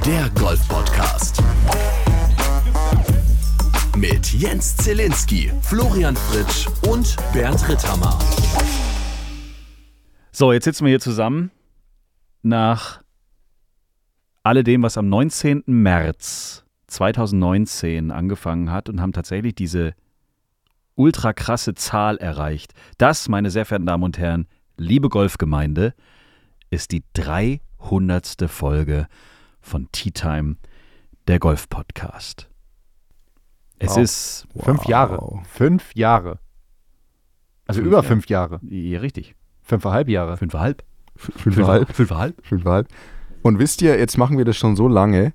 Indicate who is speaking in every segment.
Speaker 1: Der Golf-Podcast. Mit Jens Zielinski, Florian Fritsch und Bernd Ritthammer.
Speaker 2: So, jetzt sitzen wir hier zusammen nach alledem, was am 19. März 2019 angefangen hat und haben tatsächlich diese ultra krasse Zahl erreicht. Das, meine sehr verehrten Damen und Herren, liebe Golfgemeinde, ist die 300. Folge von Tea Time, der Golf-Podcast. Es ist
Speaker 3: 5 Jahre. 5 Jahre. Also über 5 Jahre.
Speaker 2: Ja, richtig.
Speaker 3: 5,5 Jahre.
Speaker 2: 5,5.
Speaker 3: 5,5. Und wisst ihr, jetzt machen wir das schon so lange.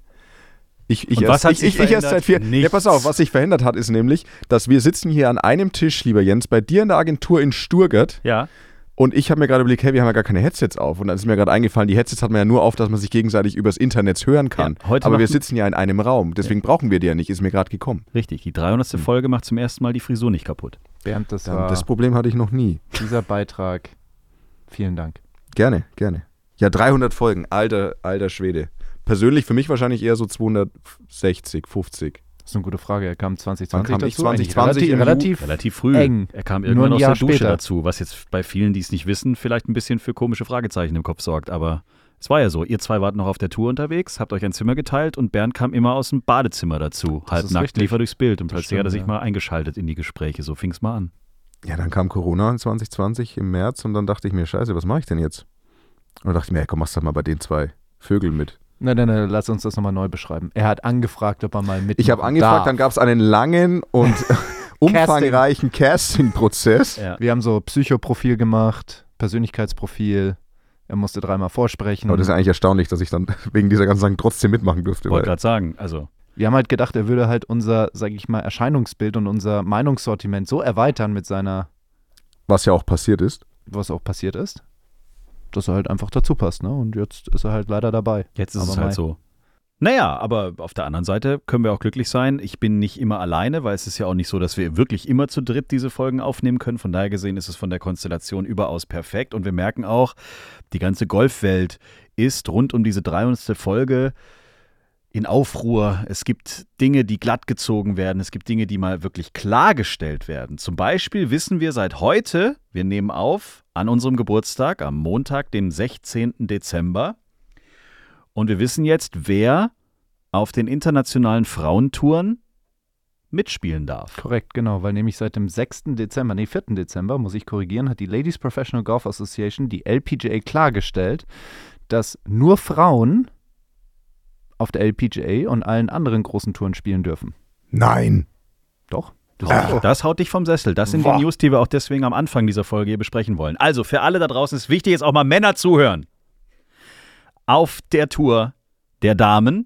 Speaker 2: Was hat sich
Speaker 3: erst seit 4. Ja, pass auf, was sich verändert hat, ist nämlich, dass wir sitzen hier an einem Tisch, lieber Jens, bei dir in der Agentur in Stuttgart.
Speaker 2: Ja.
Speaker 3: Und ich habe mir gerade überlegt, hey, wir haben ja gar keine Headsets auf. Und dann ist mir gerade eingefallen, die Headsets hat man ja nur auf, dass man sich gegenseitig übers Internet hören kann.
Speaker 2: Ja,
Speaker 3: aber wir sitzen ja in einem Raum, deswegen brauchen wir die ja nicht, ist mir gerade gekommen.
Speaker 2: Richtig, die 300. Folge macht zum ersten Mal die Frisur nicht kaputt.
Speaker 4: Bernd, das
Speaker 3: Problem hatte ich noch nie.
Speaker 4: Dieser Beitrag. Vielen Dank.
Speaker 3: Gerne. Ja, 300 Folgen, alter Schwede. Persönlich für mich wahrscheinlich eher so 260, 50.
Speaker 4: Das ist eine gute Frage. Er kam 2020
Speaker 3: Wann kam ich?
Speaker 4: dazu.
Speaker 3: 2020
Speaker 4: relativ
Speaker 2: früh.
Speaker 4: eng.
Speaker 2: Er kam
Speaker 4: Nur
Speaker 2: irgendwann
Speaker 4: ein
Speaker 2: aus
Speaker 4: Jahr
Speaker 2: der Dusche
Speaker 4: später.
Speaker 2: dazu, was jetzt bei vielen, die es nicht wissen, vielleicht ein bisschen für komische Fragezeichen im Kopf sorgt. Aber es war ja so, ihr zwei wart noch auf der Tour unterwegs, habt euch ein Zimmer geteilt und Bernd kam immer aus dem Badezimmer dazu.
Speaker 4: Das
Speaker 2: Halb
Speaker 4: ist
Speaker 2: nackt
Speaker 4: richtig.
Speaker 2: lief er durchs Bild und
Speaker 4: Das
Speaker 2: plötzlich hat er
Speaker 4: stimmt,
Speaker 2: sich
Speaker 4: ja.
Speaker 2: mal eingeschaltet in die Gespräche. So fing es mal an.
Speaker 3: Ja, dann kam Corona in 2020 im März und dann dachte ich mir, scheiße, was mache ich denn jetzt? Und dann dachte ich mir, hey, komm, machst du mal bei den 2 Vögeln mit.
Speaker 4: Nein, lass uns das nochmal neu beschreiben. Er hat angefragt, ob er mal mit.
Speaker 3: Ich habe angefragt, dann gab es einen langen und umfangreichen Casting-Prozess.
Speaker 2: Ja.
Speaker 4: Wir haben so Psychoprofil gemacht, Persönlichkeitsprofil. Er musste 3-mal vorsprechen.
Speaker 3: Aber das ist eigentlich erstaunlich, dass ich dann wegen dieser ganzen Sachen trotzdem mitmachen durfte.
Speaker 2: Wollte
Speaker 3: Weil,
Speaker 2: gerade sagen, also
Speaker 4: Wir haben halt gedacht, er würde halt unser, sag ich mal, Erscheinungsbild und unser Meinungssortiment so erweitern mit seiner,
Speaker 3: was ja auch passiert ist.
Speaker 4: was auch passiert ist, dass er halt einfach dazu passt, ne? Und jetzt ist er halt leider dabei.
Speaker 2: jetzt ist
Speaker 4: Aber
Speaker 2: es halt
Speaker 4: mei.
Speaker 2: so. Naja, aber auf der anderen Seite können wir auch glücklich sein. Ich bin nicht immer alleine, weil es ist ja auch nicht so, dass wir wirklich immer zu dritt diese Folgen aufnehmen können. Von daher gesehen ist es von der Konstellation überaus perfekt. Und wir merken auch, die ganze Golfwelt ist rund um diese 300. Folge in Aufruhr. Es gibt Dinge, die glatt gezogen werden. Es gibt Dinge, die mal wirklich klargestellt werden. Zum Beispiel wissen wir seit heute, wir nehmen auf an unserem Geburtstag, am Montag, dem 16. Dezember. Und wir wissen jetzt, wer auf den internationalen Frauentouren mitspielen darf.
Speaker 4: Korrekt, genau, weil nämlich seit dem 4. Dezember, muss ich korrigieren, hat die Ladies Professional Golf Association, die LPGA, klargestellt, dass nur Frauen auf der LPGA und allen anderen großen Touren spielen dürfen.
Speaker 3: Nein.
Speaker 4: Doch.
Speaker 2: Das haut dich vom Sessel. Das sind die News, die wir auch deswegen am Anfang dieser Folge hier besprechen wollen. Also für alle da draußen ist wichtig, jetzt auch mal Männer zuhören. Auf der Tour der Damen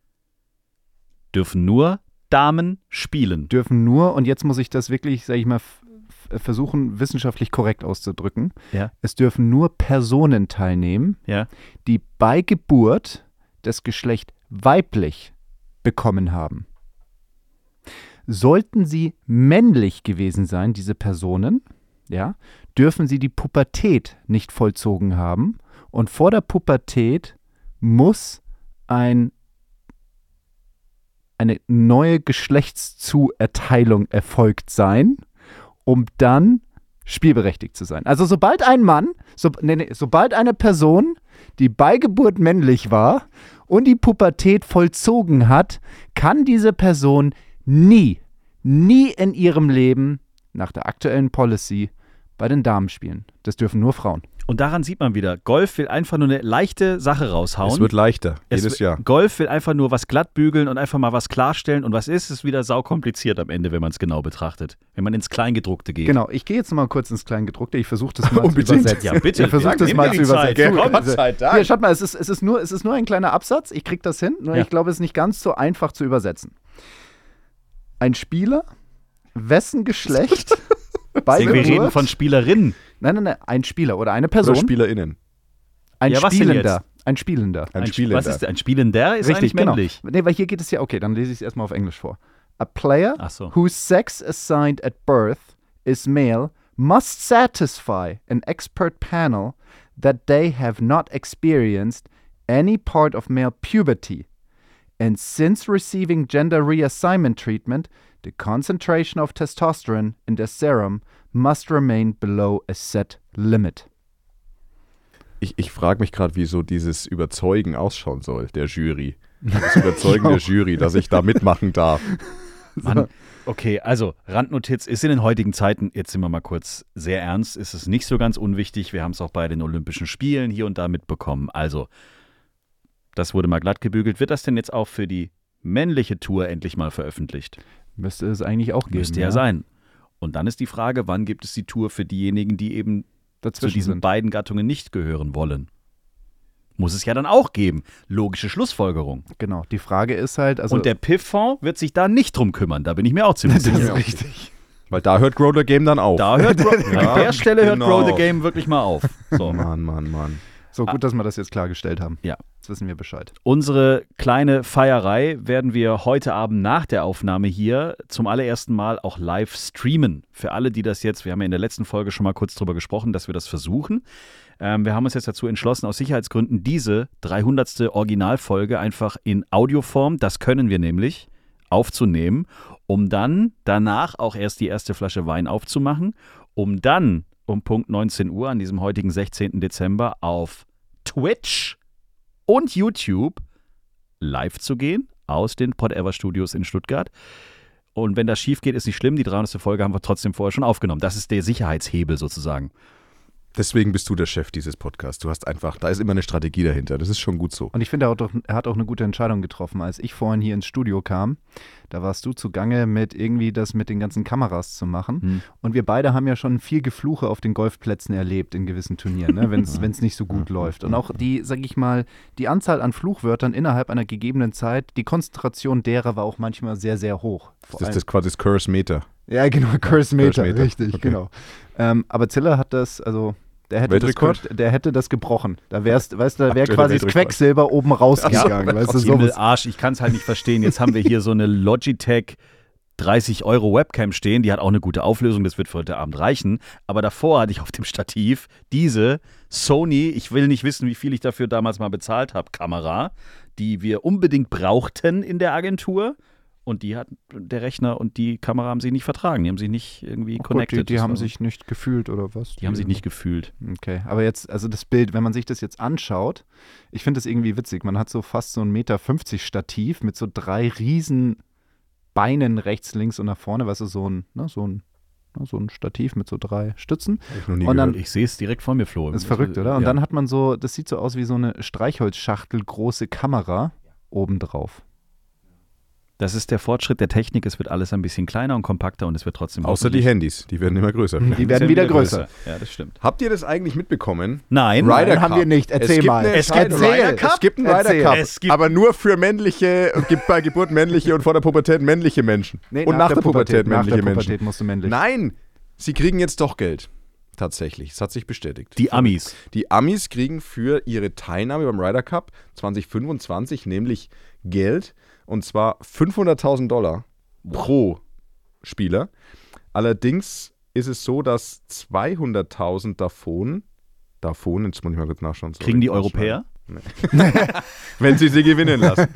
Speaker 2: dürfen nur Damen spielen.
Speaker 4: Dürfen nur, und jetzt muss ich das wirklich, sag ich mal, versuchen, wissenschaftlich korrekt auszudrücken.
Speaker 2: Ja.
Speaker 4: Es dürfen nur Personen teilnehmen,
Speaker 2: Ja.
Speaker 4: die bei Geburt das Geschlecht weiblich bekommen haben. Sollten sie männlich gewesen sein, diese Personen, ja, dürfen sie die Pubertät nicht vollzogen haben. Und vor der Pubertät muss eine neue Geschlechtszuerteilung erfolgt sein, um dann spielberechtigt zu sein. Also sobald ein Mann, sobald eine Person, die bei Geburt männlich war und die Pubertät vollzogen hat, kann diese Person nie in ihrem Leben nach der aktuellen Policy bei den Damen spielen. Das dürfen nur Frauen.
Speaker 2: Und daran sieht man wieder, Golf will einfach nur eine leichte Sache raushauen.
Speaker 3: Es wird leichter, jedes Jahr.
Speaker 2: Golf will einfach nur was glatt bügeln und einfach mal was klarstellen. Und was ist wieder saukompliziert am Ende, wenn man es genau betrachtet. Wenn man ins Kleingedruckte geht.
Speaker 4: Genau, ich gehe jetzt noch mal kurz ins Kleingedruckte. Ich versuche das mal zu
Speaker 3: Unbedingt.
Speaker 4: übersetzen.
Speaker 2: Ja, bitte.
Speaker 4: Ich versuche das
Speaker 2: Nimm
Speaker 4: mal
Speaker 2: dir
Speaker 4: zu
Speaker 2: die Zeit.
Speaker 4: übersetzen.
Speaker 2: Komm.
Speaker 3: Gott sei Dank.
Speaker 4: Hier, schaut mal, es ist nur ein kleiner Absatz. Ich kriege das hin, nur
Speaker 2: Ja.
Speaker 4: ich glaube, es ist nicht ganz so einfach zu übersetzen. Ein Spieler, wessen Geschlecht bei
Speaker 2: Wir reden
Speaker 4: Geburt-
Speaker 2: von Spielerinnen.
Speaker 4: Nein, ein Spieler oder eine Person.
Speaker 3: Oder SpielerInnen.
Speaker 4: Ein
Speaker 2: Ja, was denn
Speaker 4: Spielender. Ein Spielender.
Speaker 3: Ein Spielender.
Speaker 2: Was ist ein Spielender? Ist
Speaker 4: Richtig,
Speaker 2: eigentlich männlich.
Speaker 4: genau. Nee, weil hier geht es ja, okay, dann lese ich es erstmal auf Englisch vor. A player
Speaker 2: Ach so.
Speaker 4: whose sex assigned at birth is male must satisfy an expert panel that they have not experienced any part of male puberty And since receiving gender reassignment treatment, the concentration of testosterone in their serum must remain below a set limit.
Speaker 3: Ich frage mich gerade, wie so dieses Überzeugen ausschauen soll, der Jury. Das Überzeugen der Jury, dass ich da mitmachen darf.
Speaker 2: Mann, okay, also Randnotiz ist in den heutigen Zeiten, jetzt sind wir mal kurz sehr ernst, ist es nicht so ganz unwichtig. Wir haben es auch bei den Olympischen Spielen hier und da mitbekommen. Also, das wurde mal glatt gebügelt. Wird das denn jetzt auch für die männliche Tour endlich mal veröffentlicht?
Speaker 4: Müsste es eigentlich auch geben.
Speaker 2: Müsste ja sein. Und dann ist die Frage, wann gibt es die Tour für diejenigen, die eben zu diesen beiden Gattungen nicht gehören wollen? Muss es ja dann auch geben. Logische Schlussfolgerung.
Speaker 4: Genau, die Frage ist halt, also
Speaker 2: und der Piff-Fonds wird sich da nicht drum kümmern, da bin ich mir auch ziemlich sicher.
Speaker 4: das ist richtig.
Speaker 3: Weil da hört Grow the Game dann auf.
Speaker 2: Da hört
Speaker 3: Ja,
Speaker 2: an der Stelle hört
Speaker 3: genau.
Speaker 2: Grow the Game wirklich mal auf. So.
Speaker 3: Mann.
Speaker 4: So gut, dass wir das jetzt klargestellt haben.
Speaker 2: Ja.
Speaker 4: Jetzt wissen wir Bescheid.
Speaker 2: Unsere kleine Feierei werden wir heute Abend nach der Aufnahme hier zum allerersten Mal auch live streamen. Für alle, die das jetzt, wir haben ja in der letzten Folge schon mal kurz drüber gesprochen, dass wir das versuchen. Wir haben uns jetzt dazu entschlossen, aus Sicherheitsgründen diese 300. Originalfolge einfach in Audioform, das können wir nämlich, aufzunehmen, um dann danach auch erst die erste Flasche Wein aufzumachen, um dann um Punkt 19 Uhr an diesem heutigen 16. Dezember auf Twitch und YouTube live zu gehen aus den Podever Studios in Stuttgart. Und wenn das schief geht, ist nicht schlimm. Die 300. Folge haben wir trotzdem vorher schon aufgenommen. Das ist der Sicherheitshebel sozusagen.
Speaker 3: Deswegen bist du der Chef dieses Podcasts. Du hast einfach, da ist immer eine Strategie dahinter. Das ist schon gut so.
Speaker 4: Und ich finde, er hat auch eine gute Entscheidung getroffen. Als ich vorhin hier ins Studio kam, da warst du zugange mit irgendwie das mit den ganzen Kameras zu machen. Und wir beide haben ja schon viel Gefluche auf den Golfplätzen erlebt in gewissen Turnieren, ne? wenn es nicht so gut läuft. Und auch die, sag ich mal, die Anzahl an Fluchwörtern innerhalb einer gegebenen Zeit, die Konzentration derer war auch manchmal sehr, sehr hoch.
Speaker 3: Das ist quasi das Curse-Meter.
Speaker 4: Ja, genau, Curse-Meter,
Speaker 3: Curse-Meter.
Speaker 4: richtig,
Speaker 3: Okay.
Speaker 4: genau. Aber Ziller hat das, also der hätte das gebrochen. Da wäre quasi das
Speaker 3: Weltrekord.
Speaker 4: Quecksilber oben rausgegangen. Weißt du, so
Speaker 2: Arsch, ich kann es halt nicht verstehen. Jetzt haben wir hier so eine Logitech 30 € Webcam stehen, die hat auch eine gute Auflösung, das wird für heute Abend reichen. Aber davor hatte ich auf dem Stativ diese Sony, ich will nicht wissen, wie viel ich dafür damals mal bezahlt habe, Kamera, die wir unbedingt brauchten in der Agentur. Und die hat der Rechner und die Kamera haben sich nicht vertragen. Die haben sich nicht irgendwie connected.
Speaker 4: Die haben sich nicht gefühlt oder was?
Speaker 2: Die haben sich nicht gefühlt.
Speaker 4: Okay, aber jetzt, also das Bild, wenn man sich das jetzt anschaut, ich finde das irgendwie witzig. Man hat so fast so ein 1,50 Meter Stativ mit so 3 riesen Beinen rechts, links und nach vorne. Weißt du, so ein Stativ mit so 3 Stützen.
Speaker 3: Und dann,
Speaker 2: Ich sehe es direkt vor mir, Flo.
Speaker 4: Das ist verrückt, oder? Und dann hat man so, das sieht so aus wie so eine Streichholzschachtel, große Kamera obendrauf.
Speaker 2: Das ist der Fortschritt der Technik. Es wird alles ein bisschen kleiner und kompakter und es wird trotzdem
Speaker 3: außer die Handys, die werden immer größer.
Speaker 4: Die werden wieder größer.
Speaker 2: Ja, das stimmt.
Speaker 3: Habt ihr das eigentlich mitbekommen?
Speaker 2: Nein.
Speaker 3: Ryder
Speaker 4: haben
Speaker 3: Cup.
Speaker 4: wir nicht. Erzähl mal.
Speaker 3: Es gibt einen Ryder Cup, aber nur für männliche, gibt bei Geburt männliche und vor der Pubertät männliche Menschen.
Speaker 4: Nee,
Speaker 3: und nach der Pubertät männliche
Speaker 4: Nach der
Speaker 3: Menschen.
Speaker 4: Pubertät musst du männlich.
Speaker 3: Nein, sie kriegen jetzt doch Geld. Tatsächlich, es hat sich bestätigt.
Speaker 2: Die Amis.
Speaker 3: Die Amis kriegen für ihre Teilnahme beim Ryder Cup 2025 nämlich Geld, und zwar $500.000 pro Spieler. Allerdings ist es so, dass 200.000 davon, jetzt muss ich mal kurz nachschauen. Sorry,
Speaker 2: Kriegen die Europäer?
Speaker 3: Nee. Wenn sie gewinnen lassen.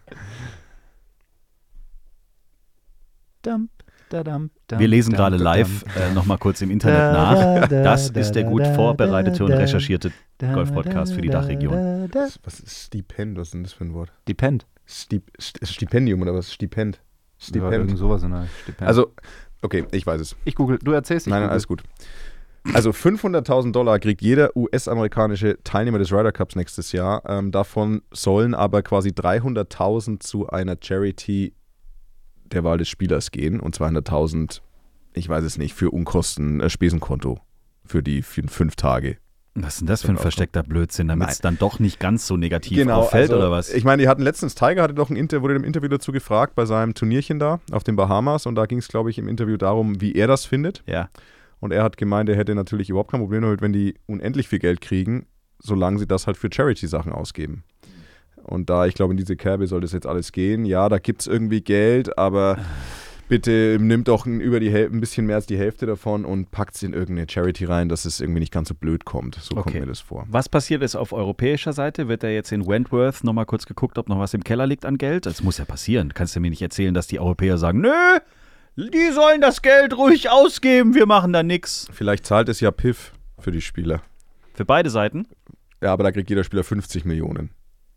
Speaker 2: Wir lesen gerade live nochmal kurz im Internet nach. Das ist der gut vorbereitete und recherchierte Golf-Podcast für die Dachregion.
Speaker 3: Was ist Stipend? Was ist denn das für ein Wort?
Speaker 4: Depend.
Speaker 3: Stipendium oder was? Stipend.
Speaker 4: Ja, irgend sowas in der Stipend.
Speaker 3: Also, okay, ich weiß es.
Speaker 4: Ich google, du erzählst.
Speaker 3: Nein, alles gut. Also $500.000 kriegt jeder US-amerikanische Teilnehmer des Ryder Cups nächstes Jahr. Davon sollen aber quasi 300.000 zu einer Charity der Wahl des Spielers gehen und 200.000, ich weiß es nicht, für Unkosten, Spesenkonto für 5 Tage.
Speaker 2: Was ist denn das für ein versteckter Blödsinn, damit es dann doch nicht ganz so negativ
Speaker 3: Genau,
Speaker 2: auffällt,
Speaker 3: also,
Speaker 2: oder was?
Speaker 3: Ich meine, die hatten letztens, Tiger wurde im Interview dazu gefragt, bei seinem Turnierchen da auf den Bahamas, und da ging es, glaube ich, im Interview darum, wie er das findet.
Speaker 2: Ja.
Speaker 3: Und er hat gemeint, er hätte natürlich überhaupt kein Problem damit, wenn die unendlich viel Geld kriegen, solange sie das halt für Charity-Sachen ausgeben. Und da, ich glaube, in diese Kerbe soll das jetzt alles gehen. Ja, da gibt es irgendwie Geld, aber bitte nimmt doch ein bisschen mehr als die Hälfte davon und packt es in irgendeine Charity rein, dass es irgendwie nicht ganz so blöd kommt. So kommt mir das vor.
Speaker 2: Was passiert ist auf europäischer Seite? Wird da jetzt in Wentworth nochmal kurz geguckt, ob noch was im Keller liegt an Geld? Das muss ja passieren. Kannst du mir nicht erzählen, dass die Europäer sagen, nö, die sollen das Geld ruhig ausgeben, wir machen da nix.
Speaker 3: Vielleicht zahlt es ja PIF für die Spieler.
Speaker 2: Für beide Seiten?
Speaker 3: Ja, aber da kriegt jeder Spieler 50 Millionen.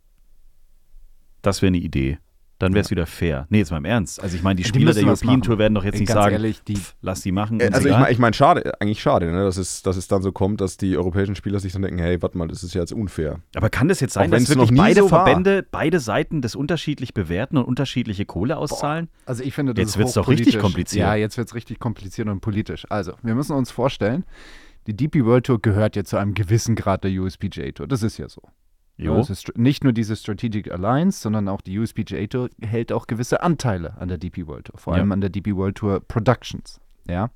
Speaker 2: Das wäre eine Idee. Dann wäre es wieder fair. Nee, jetzt mal im Ernst. Also ich meine, die
Speaker 4: Die
Speaker 2: Spieler der
Speaker 4: müssen was
Speaker 2: European
Speaker 4: machen.
Speaker 2: Tour werden doch jetzt nicht
Speaker 4: Ganz
Speaker 2: sagen,
Speaker 4: ehrlich,
Speaker 2: lass die machen. uns
Speaker 3: Also
Speaker 2: egal.
Speaker 3: ich meine, eigentlich schade, ne? dass es dann so kommt, dass die europäischen Spieler sich dann denken, hey, warte mal, das ist ja jetzt unfair.
Speaker 2: Aber kann das jetzt sein,
Speaker 3: Auch
Speaker 2: dass
Speaker 3: wenn's
Speaker 2: wirklich
Speaker 3: noch nie
Speaker 2: beide
Speaker 3: so war.
Speaker 2: Verbände, beide Seiten das unterschiedlich bewerten und unterschiedliche Kohle auszahlen?
Speaker 4: Also ich finde, das
Speaker 2: Jetzt
Speaker 4: ist
Speaker 2: wird's doch
Speaker 4: hochpolitisch.
Speaker 2: richtig kompliziert.
Speaker 4: Ja, jetzt wird es richtig kompliziert und politisch. Also, wir müssen uns vorstellen, die DP World Tour gehört ja zu einem gewissen Grad der USPGA Tour. Das ist ja so.
Speaker 2: Jo.
Speaker 4: Es ist nicht nur diese Strategic Alliance, sondern auch die USPGA Tour hält auch gewisse Anteile an der DP World Tour, vor allem an der DP World Tour Productions. Ja.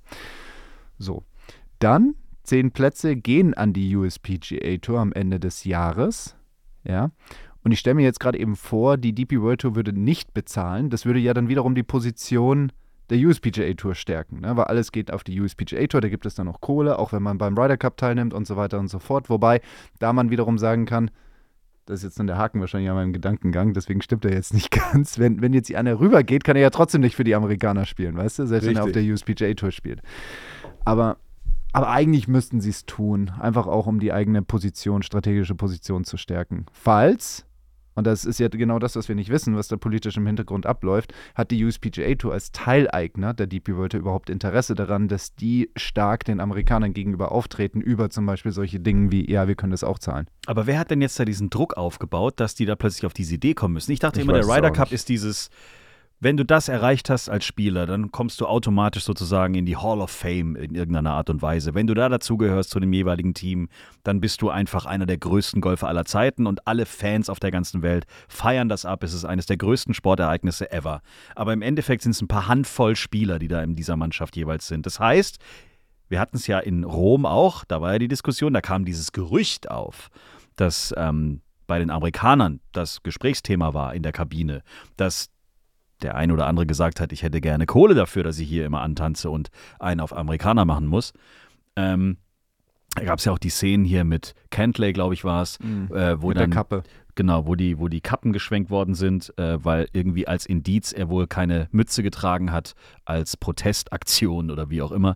Speaker 4: So. Dann 10 Plätze gehen an die USPGA Tour am Ende des Jahres. Ja. Und ich stelle mir jetzt gerade eben vor, die DP World Tour würde nicht bezahlen. Das würde ja dann wiederum die Position der USPGA Tour stärken, ne? Weil alles geht auf die USPGA Tour, da gibt es dann noch Kohle, auch wenn man beim Ryder Cup teilnimmt und so weiter und so fort. Wobei, da man wiederum sagen kann, das ist jetzt dann der Haken wahrscheinlich an meinem Gedankengang, deswegen stimmt er jetzt nicht ganz. Wenn jetzt die Anne rübergeht, kann er ja trotzdem nicht für die Amerikaner spielen, weißt du? Selbst wenn er auf der USPGA Tour spielt. Aber eigentlich müssten sie es tun, einfach auch um die eigene Position, strategische Position zu stärken. Falls, und das ist ja genau das, was wir nicht wissen, was da politisch im Hintergrund abläuft, hat die USPGA Tour als Teileigner der DP World Tour überhaupt Interesse daran, dass die stark den Amerikanern gegenüber auftreten, über zum Beispiel solche Dinge wie, ja, wir können das auch zahlen.
Speaker 2: Aber wer hat denn jetzt da diesen Druck aufgebaut, dass die da plötzlich auf diese Idee kommen müssen? Ich dachte
Speaker 3: Ich
Speaker 2: immer, der
Speaker 3: weiß es
Speaker 2: Ryder
Speaker 3: auch
Speaker 2: Cup
Speaker 3: nicht.
Speaker 2: ist dieses, wenn du das erreicht hast als Spieler, dann kommst du automatisch sozusagen in die Hall of Fame in irgendeiner Art und Weise. Wenn du da dazugehörst zu dem jeweiligen Team, dann bist du einfach einer der größten Golfer aller Zeiten und alle Fans auf der ganzen Welt feiern das ab. Es ist eines der größten Sportereignisse ever. Aber im Endeffekt sind es ein paar Handvoll Spieler, die da in dieser Mannschaft jeweils sind. Das heißt, wir hatten es ja in Rom auch, da war ja die Diskussion, da kam dieses Gerücht auf, dass bei den Amerikanern das Gesprächsthema war in der Kabine, dass der ein oder andere gesagt hat, ich hätte gerne Kohle dafür, dass ich hier immer antanze und einen auf Amerikaner machen muss. Da gab es ja auch die Szenen hier mit Cantlay, glaube ich, war es, wo
Speaker 4: Mit
Speaker 2: dann
Speaker 4: der Kappe.
Speaker 2: Genau, wo die Kappen geschwenkt worden sind, weil irgendwie als Indiz er wohl keine Mütze getragen hat, als Protestaktion oder wie auch immer.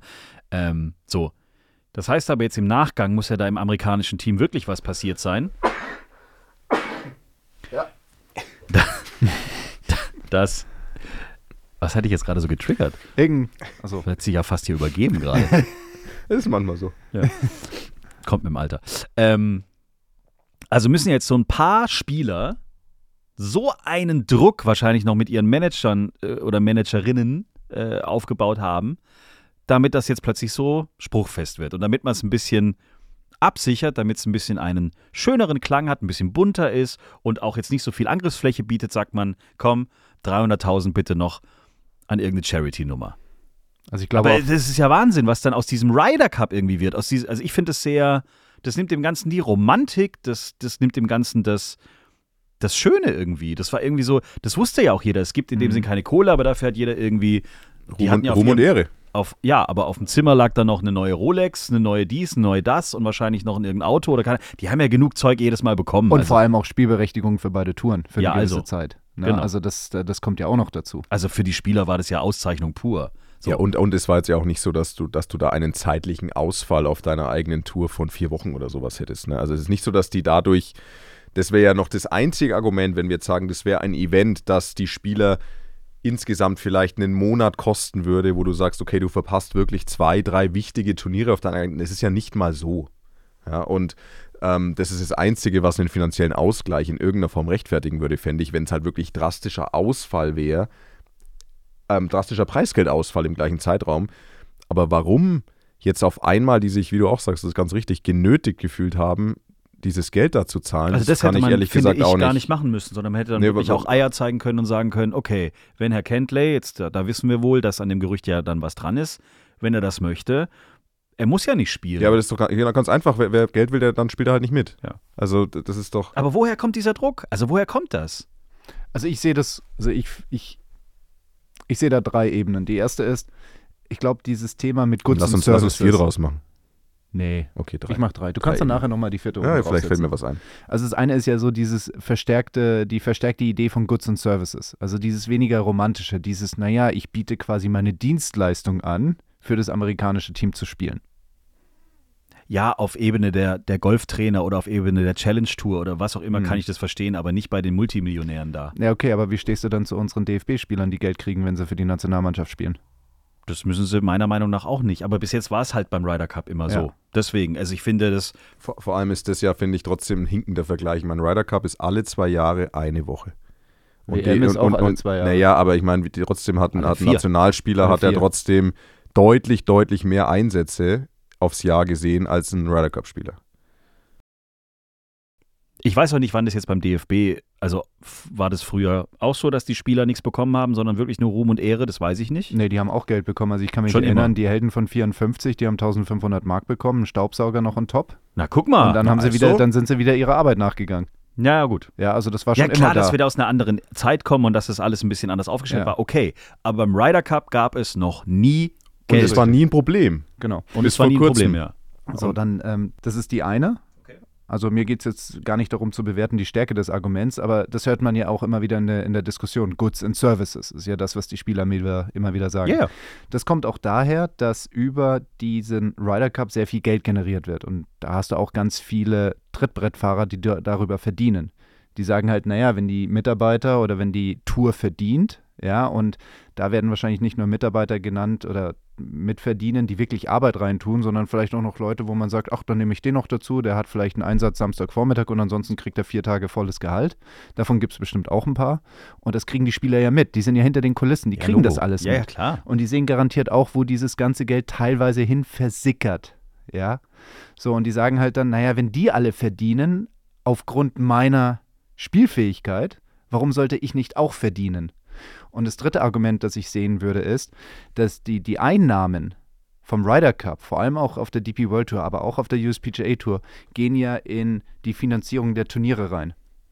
Speaker 2: So. Das heißt aber jetzt im Nachgang muss ja da im amerikanischen Team wirklich was passiert sein.
Speaker 4: Ja.
Speaker 2: Das. Was hatte ich jetzt gerade so getriggert?
Speaker 4: Also,
Speaker 2: Das hat sich ja fast hier übergeben gerade.
Speaker 3: Das ist manchmal so.
Speaker 2: Kommt mit dem Alter. Also müssen jetzt so ein paar Spieler so einen Druck wahrscheinlich noch mit ihren Managern oder Managerinnen aufgebaut haben, damit das jetzt plötzlich so spruchfest wird. Und damit man es ein bisschen absichert, damit es ein bisschen einen schöneren Klang hat, ein bisschen bunter ist und auch jetzt nicht so viel Angriffsfläche bietet, sagt man, komm, 300.000 bitte noch an irgendeine Charity-Nummer.
Speaker 4: also ich glaube
Speaker 2: Aber
Speaker 4: auch,
Speaker 2: das ist ja Wahnsinn, was dann aus diesem Ryder Cup irgendwie wird. Also ich finde es das nimmt dem Ganzen die Romantik, das nimmt dem Ganzen das Schöne irgendwie. Das war irgendwie so, das wusste ja auch jeder. Es gibt in dem Sinn keine Kohle, aber dafür hat jeder irgendwie
Speaker 3: Ruhm und Ehre.
Speaker 2: aber auf dem Zimmer lag dann noch eine neue Rolex, eine neue dies, eine neue das und wahrscheinlich noch in irgendein Auto oder keine. Die haben ja genug Zeug jedes Mal bekommen.
Speaker 4: und vor allem auch Spielberechtigung für beide Touren für
Speaker 2: Ja,
Speaker 4: eine gewisse
Speaker 2: also,
Speaker 4: Zeit. Ne?
Speaker 2: genau.
Speaker 4: Also das kommt ja auch noch dazu.
Speaker 2: Also für die Spieler war das ja Auszeichnung pur. So.
Speaker 3: Ja, und es war jetzt ja auch nicht so, dass du da einen zeitlichen Ausfall auf deiner eigenen Tour von 4 Wochen oder sowas hättest. Ne? Also es ist nicht so, dass die dadurch, das wäre ja noch das einzige Argument, wenn wir jetzt sagen, das wäre ein Event, das die Spieler insgesamt vielleicht einen Monat kosten würde, wo du sagst, okay, du verpasst wirklich 2, 3 wichtige Turniere auf deiner eigenen. Das ist ja nicht mal so. Ja, und das ist das Einzige, was einen finanziellen Ausgleich in irgendeiner Form rechtfertigen würde, fände ich, wenn es halt wirklich drastischer Ausfall wäre, drastischer Preisgeldausfall im gleichen Zeitraum. Aber warum jetzt auf einmal die sich, wie du auch sagst, das ist ganz richtig, genötigt gefühlt haben, dieses Geld da zu zahlen,
Speaker 2: Also das
Speaker 3: kann
Speaker 2: hätte
Speaker 3: ich
Speaker 2: man,
Speaker 3: ehrlich
Speaker 2: finde
Speaker 3: gesagt
Speaker 2: ich,
Speaker 3: auch
Speaker 2: gar
Speaker 3: nicht.
Speaker 2: nicht machen müssen, sondern man hätte dann
Speaker 3: Nee,
Speaker 2: wirklich
Speaker 3: aber-
Speaker 2: auch Eier zeigen können und sagen können, okay, wenn Herr Cantlay, jetzt da wissen wir wohl, dass an dem Gerücht ja dann was dran ist, wenn er das möchte, er muss ja nicht spielen.
Speaker 3: Ja, aber das ist doch ganz einfach. Wer Geld will, dann spielt er halt nicht mit.
Speaker 2: Ja.
Speaker 3: Also das ist doch.
Speaker 2: Aber woher kommt dieser Druck? Also woher kommt das?
Speaker 4: Also ich sehe das, also Ich sehe da 3 Ebenen. Die erste ist, ich glaube, dieses Thema mit Goods
Speaker 3: Lass
Speaker 4: und
Speaker 3: uns
Speaker 4: Services.
Speaker 3: 4 draus machen.
Speaker 4: Nee,
Speaker 3: Okay, 3.
Speaker 4: ich mache 3. Du kannst dann nachher nochmal die 4.
Speaker 3: Ja, vielleicht fällt
Speaker 4: draufsetzen.
Speaker 3: mir was ein.
Speaker 4: Also das eine ist ja so die verstärkte Idee von Goods and Services. Also dieses weniger romantische, dieses, naja, ich biete quasi meine Dienstleistung an, für das amerikanische Team zu spielen.
Speaker 2: Ja, auf Ebene der Golftrainer oder auf Ebene der Challenge-Tour oder was auch immer kann ich das verstehen, aber nicht bei den Multimillionären da.
Speaker 4: Ja, okay, aber wie stehst du dann zu unseren DFB-Spielern, die Geld kriegen, wenn sie für die Nationalmannschaft spielen?
Speaker 2: Das müssen sie meiner Meinung nach auch nicht. Aber bis jetzt war es halt beim Ryder Cup immer so. Deswegen, also ich finde das.
Speaker 3: Vor allem ist das ja, finde ich, trotzdem ein hinkender Vergleich. Mein Ryder Cup ist alle 2 Jahre eine Woche.
Speaker 4: WM ist auch alle 2 Jahre.
Speaker 3: Naja, aber ich meine, trotzdem hat ein
Speaker 2: Alle 4.
Speaker 3: Nationalspieler
Speaker 4: Alle
Speaker 3: hat er
Speaker 4: 4.
Speaker 3: trotzdem deutlich mehr Einsätze aufs Jahr gesehen als ein Ryder Cup-Spieler.
Speaker 2: Ich weiß auch nicht, wann das jetzt beim DFB, also war das früher auch so, dass die Spieler nichts bekommen haben, sondern wirklich nur Ruhm und Ehre, das weiß ich nicht.
Speaker 4: Nee, die haben auch Geld bekommen. Also ich kann mich
Speaker 2: Schon
Speaker 4: erinnern,
Speaker 2: immer.
Speaker 4: die Helden von 54, die haben 1500 Mark bekommen, einen Staubsauger noch on top.
Speaker 2: Na, guck mal.
Speaker 4: Und dann haben sie
Speaker 3: also?
Speaker 4: wieder, dann sind sie wieder ihrer Arbeit nachgegangen.
Speaker 2: Ja, gut.
Speaker 4: Ja, also das war
Speaker 2: Ja,
Speaker 4: schon
Speaker 2: klar,
Speaker 4: immer da.
Speaker 2: dass wir da aus einer anderen Zeit kommen und dass das alles ein bisschen anders aufgestellt
Speaker 4: Ja.
Speaker 2: war, okay. Aber beim Ryder Cup gab es noch nie
Speaker 3: Und
Speaker 2: Geld.
Speaker 3: es war nie ein Problem.
Speaker 4: Genau.
Speaker 2: Und
Speaker 3: bis
Speaker 2: es war
Speaker 3: vor
Speaker 2: nie ein
Speaker 3: kurzem.
Speaker 2: Problem, ja.
Speaker 4: So, dann, das ist die eine. Also mir geht es jetzt gar nicht darum zu bewerten, die Stärke des Arguments, aber das hört man ja auch immer wieder in der Diskussion. Goods and Services ist ja das, was die Spieler immer wieder sagen.
Speaker 2: Ja, ja.
Speaker 4: Das kommt auch daher, dass über diesen Ryder Cup sehr viel Geld generiert wird. Und da hast du auch ganz viele Trittbrettfahrer, die darüber verdienen. Die sagen halt, naja, wenn die Mitarbeiter oder wenn die Tour verdient, ja, und da werden wahrscheinlich nicht nur Mitarbeiter genannt oder mitverdienen, die wirklich Arbeit reintun, sondern vielleicht auch noch Leute, wo man sagt, ach, dann nehme ich den noch dazu, der hat vielleicht einen Einsatz Samstagvormittag und ansonsten kriegt er 4 Tage volles Gehalt. Davon gibt es bestimmt auch ein paar. Und das kriegen die Spieler ja mit. Die sind ja hinter den Kulissen, die
Speaker 2: Ja,
Speaker 4: kriegen
Speaker 2: Logo.
Speaker 4: das alles
Speaker 2: Ja,
Speaker 4: mit.
Speaker 2: ja, klar.
Speaker 4: Und die sehen garantiert auch, wo dieses ganze Geld teilweise hin versickert. Ja. So, und die sagen halt dann, naja, wenn die alle verdienen, aufgrund meiner Spielfähigkeit, warum sollte ich nicht auch verdienen? Und das dritte Argument, das ich sehen würde, ist, dass die Einnahmen vom Ryder Cup, vor allem auch auf der DP World Tour, aber auch auf der USPGA Tour, gehen ja in die Finanzierung der Turniere rein.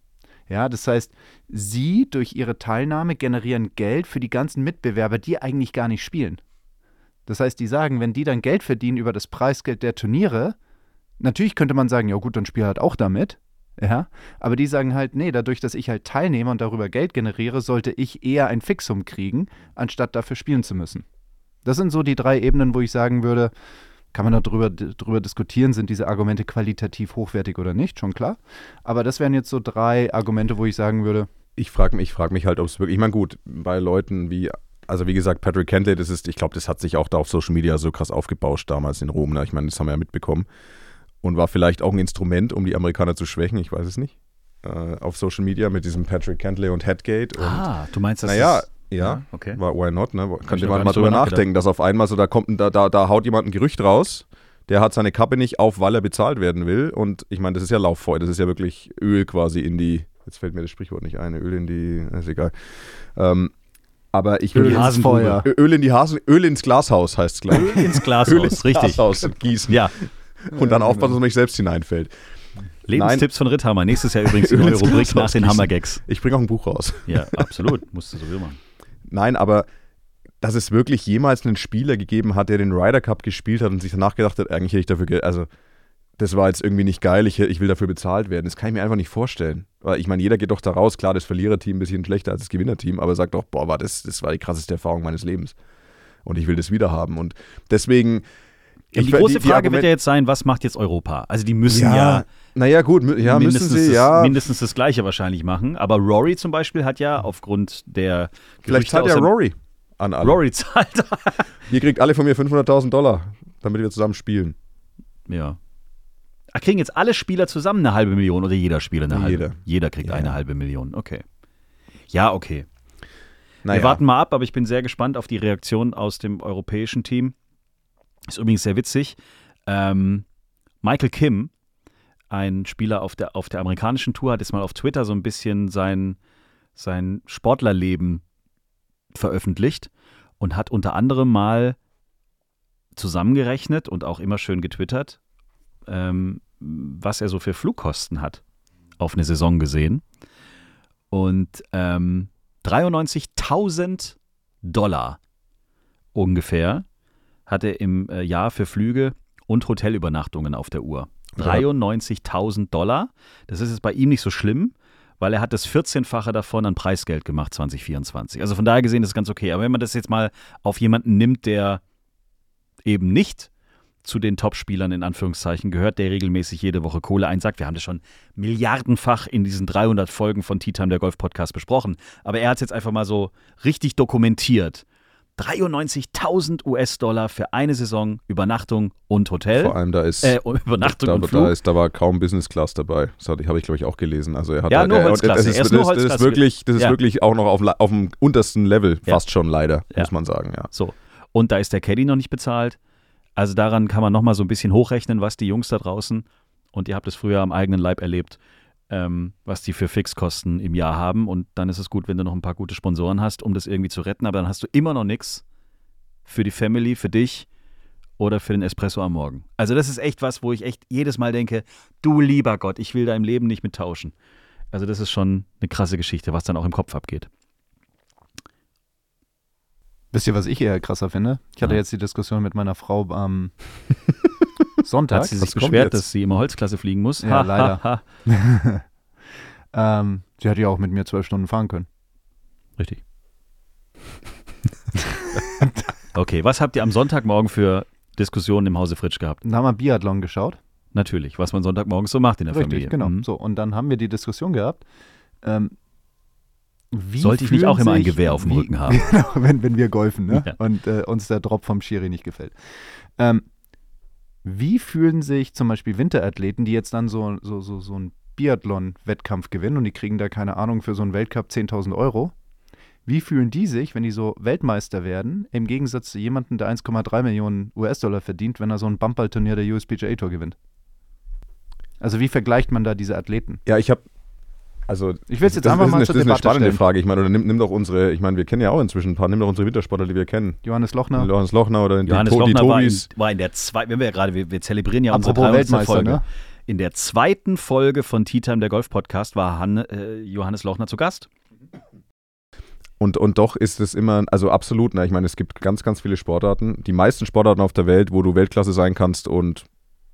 Speaker 4: Ja, das heißt, sie durch ihre Teilnahme generieren Geld für die ganzen Mitbewerber, die eigentlich gar nicht spielen. Das heißt, die sagen, wenn die dann Geld verdienen über das Preisgeld der Turniere, natürlich könnte man sagen, ja gut, dann spiel halt auch damit. Ja, aber die sagen halt, nee, dadurch, dass ich halt teilnehme und darüber Geld generiere, sollte ich eher ein Fixum kriegen, anstatt dafür spielen zu müssen. Das sind so die 3 Ebenen, wo ich sagen würde, kann man darüber diskutieren, sind diese Argumente qualitativ hochwertig oder nicht, schon klar. Aber das wären jetzt so 3 Argumente, wo ich sagen würde,
Speaker 3: Ich frage mich halt, ob es wirklich, ich meine gut, bei Leuten wie, also wie gesagt, Patrick Cantlay, ich glaube, das hat sich auch da auf Social Media so krass aufgebauscht damals in Rom, ne? Ich meine, das haben wir ja mitbekommen. Und war vielleicht auch ein Instrument, um die Amerikaner zu schwächen, ich weiß es nicht, auf Social Media mit diesem Patrick Cantlay und Headgate. Und,
Speaker 2: Du meinst, das
Speaker 3: naja,
Speaker 2: ist...
Speaker 3: ja,
Speaker 2: okay.
Speaker 3: why not, ne? Könnte
Speaker 2: noch
Speaker 3: man
Speaker 2: gar
Speaker 3: mal
Speaker 2: nicht
Speaker 3: drüber
Speaker 2: drüber
Speaker 3: nachdenken, dass auf einmal so, da haut jemand ein Gerücht raus, der hat seine Kappe nicht auf, weil er bezahlt werden will. Und ich meine, das ist ja Lauffeuer, das ist ja wirklich Öl quasi in die, jetzt fällt mir das Sprichwort nicht ein, Öl in die, ist egal. Aber ich will
Speaker 4: Öl ins Feuer.
Speaker 3: Öl ins Glashaus heißt es, glaube ich.
Speaker 2: Öl ins Glashaus,
Speaker 3: Öl ins
Speaker 2: richtig.
Speaker 3: Glashaus gießen.
Speaker 2: Ja,
Speaker 3: Und dann aufpassen, dass man nicht selbst hineinfällt.
Speaker 2: Lebenstipps von Ritthammer. Nächstes Jahr übrigens die
Speaker 3: Öl
Speaker 2: neue
Speaker 3: ins
Speaker 2: Rubrik
Speaker 3: Glashaus
Speaker 2: nach den
Speaker 3: gießen.
Speaker 2: Hammergags.
Speaker 3: Ich bringe auch ein Buch raus.
Speaker 2: Ja, absolut. Musst du sowieso machen.
Speaker 3: Nein, aber dass es wirklich jemals einen Spieler gegeben hat, der den Ryder Cup gespielt hat und sich danach gedacht hat, eigentlich hätte ich dafür Geld, also das war jetzt irgendwie nicht geil, ich will dafür bezahlt werden. Das kann ich mir einfach nicht vorstellen. Weil ich meine, jeder geht doch da raus, klar, das Verliererteam ein bisschen schlechter als das Gewinnerteam, aber sagt doch, boah, das war die krasseste Erfahrung meines Lebens. Und ich will das wieder haben. Und deswegen...
Speaker 2: Die große Frage wird ja jetzt sein, was macht jetzt Europa? Also die müssen
Speaker 3: naja, gut, ja, müssen sie, ja.
Speaker 2: mindestens das Gleiche wahrscheinlich machen. Aber Rory zum Beispiel hat ja aufgrund der
Speaker 3: Vielleicht
Speaker 2: Gerüchte
Speaker 3: zahlt
Speaker 2: aus
Speaker 3: ja
Speaker 2: dem-
Speaker 3: Rory an alle.
Speaker 2: Rory zahlt.
Speaker 3: Ihr kriegt alle von mir $500.000, damit wir zusammen spielen.
Speaker 2: Ja. Kriegen jetzt alle Spieler zusammen 1/2 Million oder jeder Spieler eine halbe?
Speaker 3: Jeder.
Speaker 2: Jeder kriegt
Speaker 3: Ja.
Speaker 2: 1/2 Million, okay. Ja, okay.
Speaker 3: Naja.
Speaker 2: Wir warten mal ab, aber ich bin sehr gespannt auf die Reaktion aus dem europäischen Team. Ist übrigens sehr witzig. Michael Kim, ein Spieler auf der amerikanischen Tour, hat jetzt mal auf Twitter so ein bisschen sein Sportlerleben veröffentlicht und hat unter anderem mal zusammengerechnet und auch immer schön getwittert, was er so für Flugkosten hat auf eine Saison gesehen. Und $93.000 Dollar ungefähr hat er im Jahr für Flüge und Hotelübernachtungen auf der Uhr. 93.000 Dollar. Das ist jetzt bei ihm nicht so schlimm, weil er hat das 14-fache davon an Preisgeld gemacht 2024. Also von daher gesehen ist es ganz okay. Aber wenn man das jetzt mal auf jemanden nimmt, der eben nicht zu den Top-Spielern in Anführungszeichen gehört, der regelmäßig jede Woche Kohle einsackt. Wir haben das schon milliardenfach in diesen 300 Folgen von Tea Time, der Golf-Podcast, besprochen. Aber er hat es jetzt einfach mal so richtig dokumentiert. 93.000 US-Dollar für eine Saison, Übernachtung und Hotel.
Speaker 3: Vor allem da ist
Speaker 2: Übernachtung und Flug.
Speaker 3: Da war kaum Business Class dabei. Das habe ich, glaube ich, auch gelesen. Also er hat
Speaker 2: ja, nur Holzklasse.
Speaker 3: Das ist wirklich auch noch auf dem untersten Level fast schon leider, muss man sagen. Ja.
Speaker 2: So. Und da ist der Caddy noch nicht bezahlt. Also daran kann man nochmal so ein bisschen hochrechnen, was die Jungs da draußen, und ihr habt es früher am eigenen Leib erlebt, was die für Fixkosten im Jahr haben. Und dann ist es gut, wenn du noch ein paar gute Sponsoren hast, um das irgendwie zu retten. Aber dann hast du immer noch nichts für die Family, für dich oder für den Espresso am Morgen. Also das ist echt was, wo ich echt jedes Mal denke, du lieber Gott, ich will da im Leben nicht mit tauschen. Also das ist schon eine krasse Geschichte, was dann auch im Kopf abgeht.
Speaker 4: Wisst ihr, was ich eher krasser finde? Ich hatte jetzt die Diskussion mit meiner Frau am Sonntag.
Speaker 2: Hat sie sich beschwert, dass sie immer Holzklasse fliegen muss?
Speaker 4: Ja, leider. Sie hätte ja auch mit mir 12 Stunden fahren können.
Speaker 2: Richtig. Okay, was habt ihr am Sonntagmorgen für Diskussionen im Hause Fritsch gehabt?
Speaker 4: Dann haben wir Biathlon geschaut.
Speaker 2: Natürlich, was man Sonntagmorgens so macht in der Familie.
Speaker 4: Genau. So, und dann haben wir die Diskussion gehabt,
Speaker 2: sollte ich nicht auch immer ein Gewehr auf dem Rücken haben?
Speaker 4: Genau, wenn wir golfen, ne?
Speaker 2: Ja.
Speaker 4: Und uns der Drop vom Schiri nicht gefällt. Wie fühlen sich zum Beispiel Winterathleten, die jetzt dann so einen Biathlon-Wettkampf gewinnen und die kriegen da, keine Ahnung, für so einen Weltcup 10.000 Euro. Wie fühlen die sich, wenn die so Weltmeister werden, im Gegensatz zu jemandem, der 1,3 Millionen US-Dollar verdient, wenn er so ein Bumpball-Turnier der USPGA Tour gewinnt? Also wie vergleicht man da diese Athleten?
Speaker 3: Ja, ich will es jetzt einfach mal zur Debatte stellen. Das ist eine spannende Frage. Ich meine, oder nimm doch wir kennen ja auch inzwischen ein paar, nimm doch unsere Wintersportler, die wir kennen.
Speaker 4: Johannes Lochner
Speaker 3: oder die
Speaker 2: Tobis. War in der zweiten, wenn wir gerade, wir zelebrieren ja unsere 300. Folge. Ne? In der zweiten Folge von Tea Time, der Golf-Podcast, war Johannes Lochner zu Gast.
Speaker 3: Und doch ist es immer, also absolut, ich meine, es gibt ganz, ganz viele Sportarten, die meisten Sportarten auf der Welt, wo du Weltklasse sein kannst und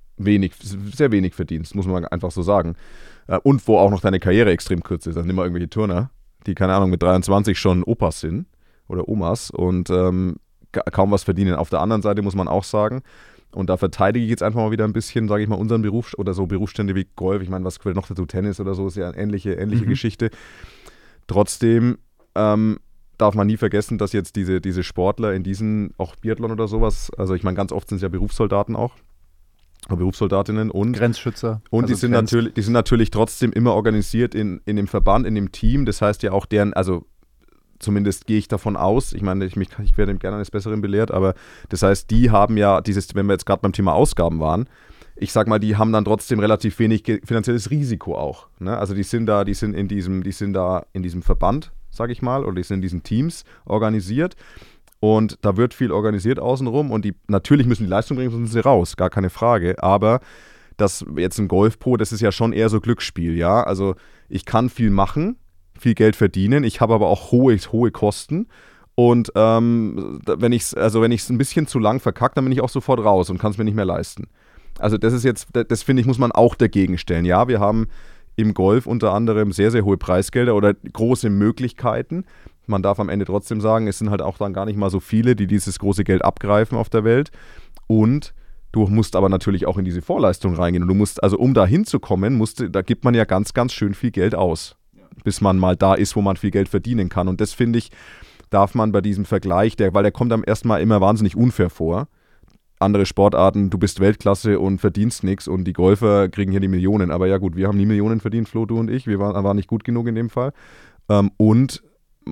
Speaker 3: sehr wenig verdienst, muss man einfach so sagen. Und wo auch noch deine Karriere extrem kurz ist. Dann nimm mal irgendwelche Turner, die, keine Ahnung, mit 23 schon Opas sind oder Omas und kaum was verdienen. Auf der anderen Seite muss man auch sagen, und da verteidige ich jetzt einfach mal wieder ein bisschen, sage ich mal, unseren Beruf oder so Berufsstände wie Golf. Ich meine, was gehört noch dazu? Tennis oder so, ist ja eine ähnliche Geschichte. Trotzdem darf man nie vergessen, dass jetzt diese Sportler in diesen, auch Biathlon oder sowas, also ich meine, ganz oft sind es ja Berufssoldaten auch, Berufssoldatinnen und
Speaker 4: Grenzschützer.
Speaker 3: Und also die sind natürlich trotzdem immer organisiert in dem Verband, in dem Team. Das heißt ja auch deren, also zumindest gehe ich davon aus, ich meine, ich werde gerne eines Besseren belehrt, aber das heißt, die haben ja wenn wir jetzt gerade beim Thema Ausgaben waren, ich sag mal, die haben dann trotzdem relativ wenig finanzielles Risiko auch. Ne? Also die sind da in diesem Verband, sag ich mal, oder die sind in diesen Teams organisiert. Und da wird viel organisiert außenrum und natürlich müssen die Leistung bringen, sonst sind sie raus, gar keine Frage. Aber das jetzt im Golfpro, das ist ja schon eher so Glücksspiel, ja. Also ich kann viel machen, viel Geld verdienen, ich habe aber auch hohe Kosten. Und wenn ich es ein bisschen zu lang verkacke, dann bin ich auch sofort raus und kann es mir nicht mehr leisten. Also das finde ich, muss man auch dagegen stellen. Ja, wir haben im Golf unter anderem sehr, sehr hohe Preisgelder oder große Möglichkeiten. Man darf am Ende trotzdem sagen, es sind halt auch dann gar nicht mal so viele, die dieses große Geld abgreifen auf der Welt. Und du musst aber natürlich auch in diese Vorleistung reingehen. Und du musst, also um da hinzukommen, da gibt man ja ganz, ganz schön viel Geld aus, bis man mal da ist, wo man viel Geld verdienen kann. Und das, finde ich, darf man bei diesem Vergleich, weil der kommt am ersten Mal immer wahnsinnig unfair vor. Andere Sportarten, du bist Weltklasse und verdienst nichts und die Golfer kriegen hier die Millionen. Aber ja gut, wir haben nie Millionen verdient, Flo, du und ich. Wir waren nicht gut genug in dem Fall. Und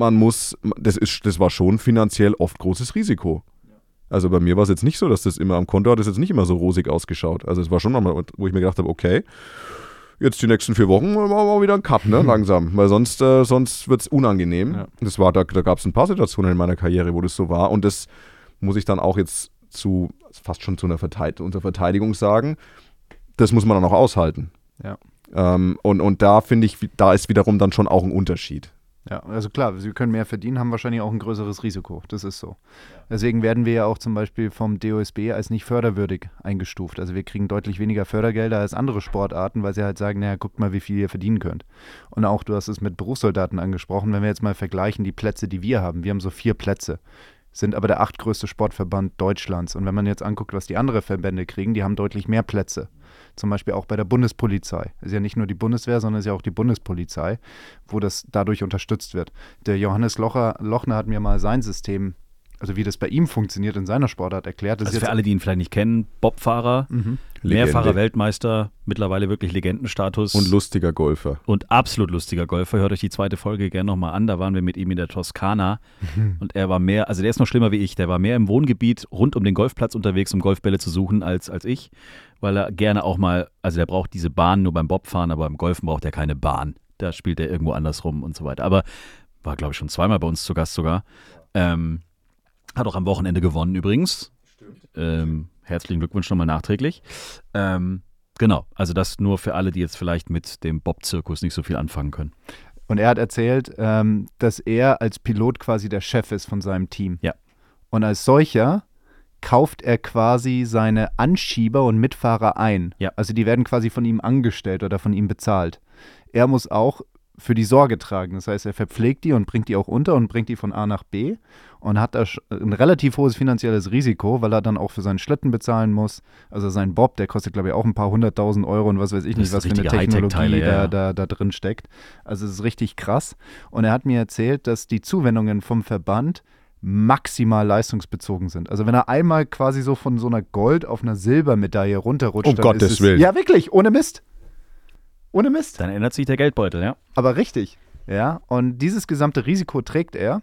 Speaker 3: das war schon finanziell oft großes Risiko. Also bei mir war es jetzt nicht so, dass das immer am Konto hat, das jetzt nicht immer so rosig ausgeschaut. Also es war schon mal, wo ich mir gedacht habe, okay, jetzt die nächsten 4 Wochen machen wir wieder einen Cut, ne, langsam. Weil sonst wird es unangenehm. Ja. Da gab es ein paar Situationen in meiner Karriere, wo das so war. Und das muss ich dann auch jetzt fast schon zu unserer Verteidigung sagen, das muss man dann auch aushalten.
Speaker 4: Ja.
Speaker 3: Und da finde ich, da ist wiederum dann schon auch ein Unterschied.
Speaker 4: Ja, also klar, sie können mehr verdienen, haben wahrscheinlich auch ein größeres Risiko. Das ist so. Deswegen werden wir ja auch zum Beispiel vom DOSB als nicht förderwürdig eingestuft. Also wir kriegen deutlich weniger Fördergelder als andere Sportarten, weil sie halt sagen, naja, guckt mal, wie viel ihr verdienen könnt. Und auch, du hast es mit Berufssoldaten angesprochen, wenn wir jetzt mal vergleichen, die Plätze, die wir haben haben so 4 Plätze, sind aber der 8. größte Sportverband Deutschlands. Und wenn man jetzt anguckt, was die anderen Verbände kriegen, die haben deutlich mehr Plätze. Zum Beispiel auch bei der Bundespolizei. Ist ja nicht nur die Bundeswehr, sondern ist ja auch die Bundespolizei, wo das dadurch unterstützt wird. Der Johannes Lochner hat mir mal sein System, also wie das bei ihm funktioniert in seiner Sportart erklärt. Das
Speaker 2: Also
Speaker 4: ist
Speaker 2: für alle, die ihn vielleicht nicht kennen, Bobfahrer, mehrfacher Weltmeister, mittlerweile wirklich Legendenstatus.
Speaker 3: Und lustiger Golfer.
Speaker 2: Und absolut lustiger Golfer. Hört euch die 2. Folge gerne nochmal an. Da waren wir mit ihm in der Toskana. Und er war mehr, also der ist noch schlimmer wie ich, der war mehr im Wohngebiet rund um den Golfplatz unterwegs, um Golfbälle zu suchen, als ich. Weil er gerne auch mal, also der braucht diese Bahn nur beim Bobfahren, aber beim Golfen braucht er keine Bahn. Da spielt er irgendwo anders rum und so weiter. Aber war, glaube ich, schon 2-mal bei uns zu Gast sogar. Hat auch am Wochenende gewonnen übrigens. Herzlichen Glückwunsch nochmal nachträglich. Genau, also das nur für alle, die jetzt vielleicht mit dem Bob-Zirkus nicht so viel anfangen können.
Speaker 4: Und er hat erzählt, dass er als Pilot quasi der Chef ist von seinem Team.
Speaker 2: Ja.
Speaker 4: Und als solcher kauft er quasi seine Anschieber und Mitfahrer ein.
Speaker 2: Ja.
Speaker 4: Also die werden quasi von ihm angestellt oder von ihm bezahlt. Er muss auch für die Sorge tragen. Das heißt, er verpflegt die und bringt die auch unter und bringt die von A nach B und hat da ein relativ hohes finanzielles Risiko, weil er dann auch für seinen Schlitten bezahlen muss. Also sein Bob, der kostet, glaube ich, auch ein paar 100.000 Euro und was weiß ich nicht, was für eine Technologie da drin steckt. Also es ist richtig krass. Und er hat mir erzählt, dass die Zuwendungen vom Verband maximal leistungsbezogen sind. Also wenn er einmal quasi so von so einer Gold- auf einer Silbermedaille runterrutscht,
Speaker 3: Um Gottes Willen.
Speaker 4: Ja, wirklich, ohne Mist. Ohne Mist.
Speaker 2: Dann ändert sich der Geldbeutel, ja.
Speaker 4: Aber richtig, ja. Und dieses gesamte Risiko trägt er.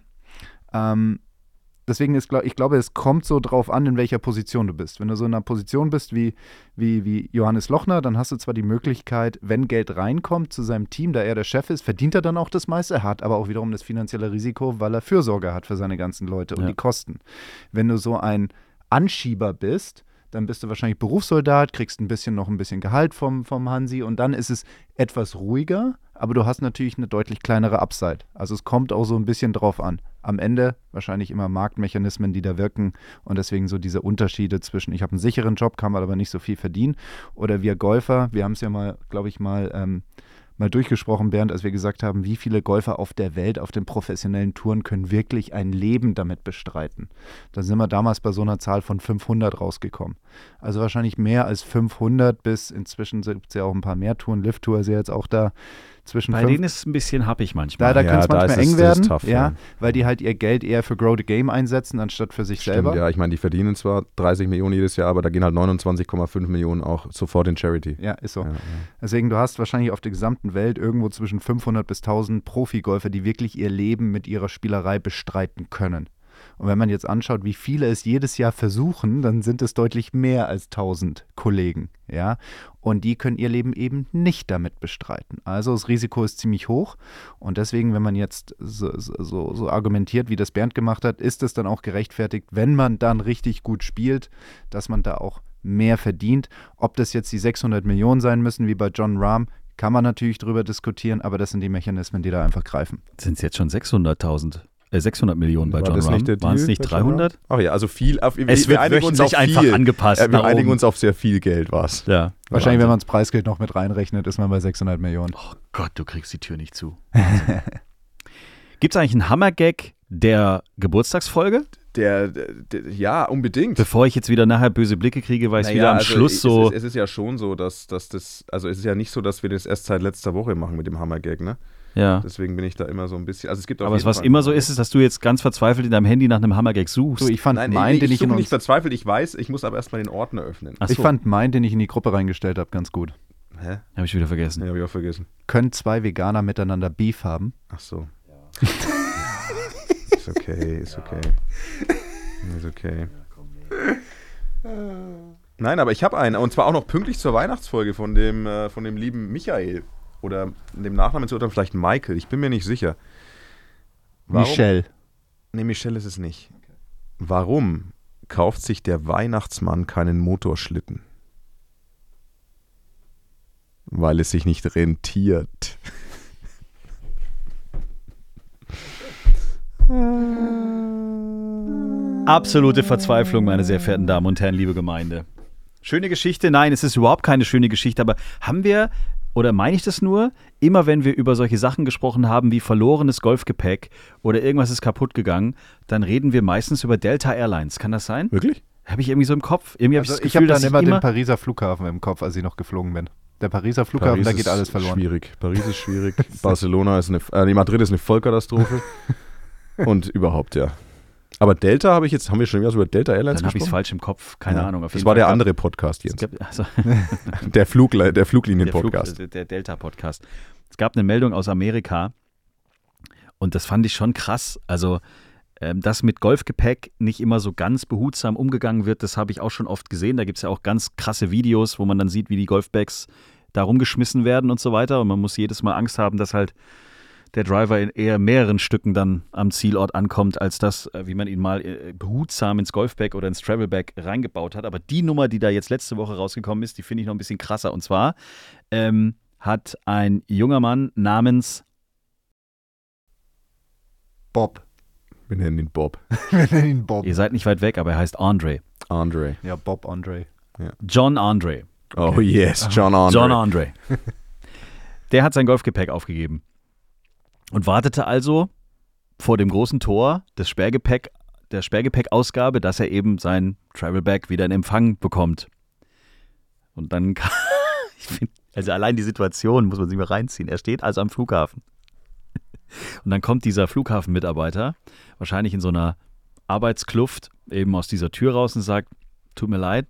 Speaker 4: Deswegen ist, ich glaube, es kommt so drauf an, in welcher Position du bist. Wenn du so in einer Position bist wie Johannes Lochner, dann hast du zwar die Möglichkeit, wenn Geld reinkommt zu seinem Team, da er der Chef ist, verdient er dann auch das meiste. Er hat aber auch wiederum das finanzielle Risiko, weil er Fürsorge hat für seine ganzen Leute und die Kosten. Wenn du so ein Anschieber bist, dann bist du wahrscheinlich Berufssoldat, kriegst noch ein bisschen Gehalt vom Hansi und dann ist es etwas ruhiger, aber du hast natürlich eine deutlich kleinere Upside. Also es kommt auch so ein bisschen drauf an. Am Ende wahrscheinlich immer Marktmechanismen, die da wirken und deswegen so diese Unterschiede zwischen, ich habe einen sicheren Job, kann aber nicht so viel verdienen oder wir Golfer, wir haben es ja mal, glaube ich, mal durchgesprochen, Bernd, als wir gesagt haben, wie viele Golfer auf der Welt, auf den professionellen Touren können wirklich ein Leben damit bestreiten. Da sind wir damals bei so einer Zahl von 500 rausgekommen. Also wahrscheinlich mehr als 500 bis inzwischen gibt es ja auch ein paar mehr Touren. Lift-Tour ist ja jetzt auch da zwischen
Speaker 2: Bei denen ist es ein bisschen happig manchmal.
Speaker 4: Da könnte es manchmal eng werden,
Speaker 3: tough,
Speaker 4: weil die halt ihr Geld eher für Grow the Game einsetzen, anstatt für sich selber.
Speaker 3: Ja, ich meine, die verdienen zwar 30 Millionen jedes Jahr, aber da gehen halt 29,5 Millionen auch sofort in Charity.
Speaker 4: Ja, ist so.
Speaker 3: Ja.
Speaker 4: Deswegen, du hast wahrscheinlich auf der gesamten Welt irgendwo zwischen 500 bis 1000 Profigolfer, die wirklich ihr Leben mit ihrer Spielerei bestreiten können. Und wenn man jetzt anschaut, wie viele es jedes Jahr versuchen, dann sind es deutlich mehr als 1000 Kollegen, ja. Und die können ihr Leben eben nicht damit bestreiten. Also das Risiko ist ziemlich hoch. Und deswegen, wenn man jetzt so argumentiert, wie das Bernd gemacht hat, ist es dann auch gerechtfertigt, wenn man dann richtig gut spielt, dass man da auch mehr verdient. Ob das jetzt die 600 Millionen sein müssen, wie bei Jon Rahm, kann man natürlich drüber diskutieren, aber das sind die Mechanismen, die da einfach greifen.
Speaker 2: Sind es jetzt schon 600 Millionen bei Jon Rahm? Waren es nicht 300?
Speaker 3: Ach ja, also viel.
Speaker 2: Es wird wöchentlich einfach angepasst.
Speaker 3: Ja, wir einigen uns auf sehr viel Geld, was.
Speaker 2: Ja.
Speaker 4: Wahrscheinlich, wenn man das Preisgeld noch mit reinrechnet, ist man bei 600 Millionen.
Speaker 2: Oh Gott, du kriegst die Tür nicht zu. Gibt es eigentlich einen Hammergag der Geburtstagsfolge?
Speaker 3: Ja, unbedingt.
Speaker 2: Bevor ich jetzt wieder nachher böse Blicke kriege, weil es wieder am Schluss so...
Speaker 3: Es ist ja schon so, dass das, also es ist ja nicht so, dass wir das erst seit letzter Woche machen mit dem Hammergag, ne?
Speaker 2: Ja.
Speaker 3: Deswegen bin ich da immer so ein bisschen, also es gibt auf
Speaker 2: Aber
Speaker 3: jeden
Speaker 2: was
Speaker 3: Fall
Speaker 2: immer so ist, dass du jetzt ganz verzweifelt in deinem Handy nach einem Hammergag suchst.
Speaker 4: Du, ich fand
Speaker 3: Nein,
Speaker 4: meinen, den
Speaker 3: ich
Speaker 4: ich in
Speaker 3: suche
Speaker 4: uns,
Speaker 3: nicht verzweifelt, ich weiß, ich muss aber erstmal den Ordner öffnen.
Speaker 2: Ach so.
Speaker 4: ich fand meinen, den ich in die Gruppe reingestellt habe, ganz gut.
Speaker 3: Hä?
Speaker 2: Habe ich wieder vergessen.
Speaker 3: Ja, habe ich auch vergessen.
Speaker 4: Können 2 Veganer miteinander Beef haben?
Speaker 3: Ach so. Ist okay, ist okay. Ist okay. Nein, aber ich habe einen, und zwar auch noch pünktlich zur Weihnachtsfolge von dem lieben Michael. Oder dem Nachnamen zu urteilen, vielleicht Michael. Ich bin mir nicht sicher.
Speaker 4: Michelle.
Speaker 3: Nee, Michelle ist es nicht. Warum kauft sich der Weihnachtsmann keinen Motorschlitten? Weil es sich nicht rentiert.
Speaker 2: Absolute Verzweiflung, meine sehr verehrten Damen und Herren, liebe Gemeinde. Schöne Geschichte? Nein, es ist überhaupt keine schöne Geschichte, aber haben wir, oder meine ich das nur, immer wenn wir über solche Sachen gesprochen haben wie verlorenes Golfgepäck oder irgendwas ist kaputt gegangen, dann reden wir meistens über Delta Airlines. Kann das sein?
Speaker 3: Wirklich?
Speaker 2: Habe ich irgendwie so im Kopf. Irgendwie
Speaker 4: Also
Speaker 2: habe ich das
Speaker 4: ich habe
Speaker 2: Gefühl,
Speaker 4: dann
Speaker 2: dass
Speaker 4: immer den Pariser Flughafen im Kopf, als ich noch geflogen bin. Der Pariser Flughafen,
Speaker 3: Paris
Speaker 4: da geht alles
Speaker 3: ist
Speaker 4: verloren.
Speaker 3: Schwierig. Paris ist schwierig. Barcelona ist Madrid ist eine Vollkatastrophe. Und überhaupt, ja. Aber Delta haben wir schon über Delta Airlines
Speaker 2: Dann habe ich es
Speaker 3: gesprochen?
Speaker 2: falsch im Kopf. Keine Ahnung. Auf
Speaker 3: Das
Speaker 2: jeden
Speaker 3: war
Speaker 2: Fall
Speaker 3: der
Speaker 2: gab-
Speaker 3: andere Podcast,
Speaker 2: es
Speaker 3: Jens.
Speaker 2: gab- also,
Speaker 3: Der Fluglinien-Podcast.
Speaker 2: Der Delta-Podcast. Es gab eine Meldung aus Amerika und das fand ich schon krass. Also, dass mit Golfgepäck nicht immer so ganz behutsam umgegangen wird, das habe ich auch schon oft gesehen. Da gibt es ja auch ganz krasse Videos, wo man dann sieht, wie die Golfbags da rumgeschmissen werden und so weiter. Und man muss jedes Mal Angst haben, dass halt der Driver in eher mehreren Stücken dann am Zielort ankommt, als das, wie man ihn mal behutsam ins Golfbag oder ins Travelbag reingebaut hat. Aber die Nummer, die da jetzt letzte Woche rausgekommen ist, die finde ich noch ein bisschen krasser. Und zwar hat ein junger Mann namens
Speaker 4: Bob.
Speaker 3: Wir nennen ihn Bob.
Speaker 4: Wir nennen ihn Bob.
Speaker 2: Ihr seid nicht weit weg, aber er heißt Andre.
Speaker 3: Andre.
Speaker 4: Ja, Bob Andre.
Speaker 2: John Andre.
Speaker 3: Oh yes, John Andre.
Speaker 2: John Andre. Der hat sein Golfgepäck aufgegeben und wartete also vor dem großen Tor der Sperrgepäckausgabe, dass er eben sein Travelbag wieder in Empfang bekommt. Und dann kam, ich finde, also allein die Situation muss man sich mal reinziehen. Er steht also am Flughafen. Und dann kommt dieser Flughafenmitarbeiter, wahrscheinlich in so einer Arbeitskluft, eben aus dieser Tür raus und sagt, tut mir leid,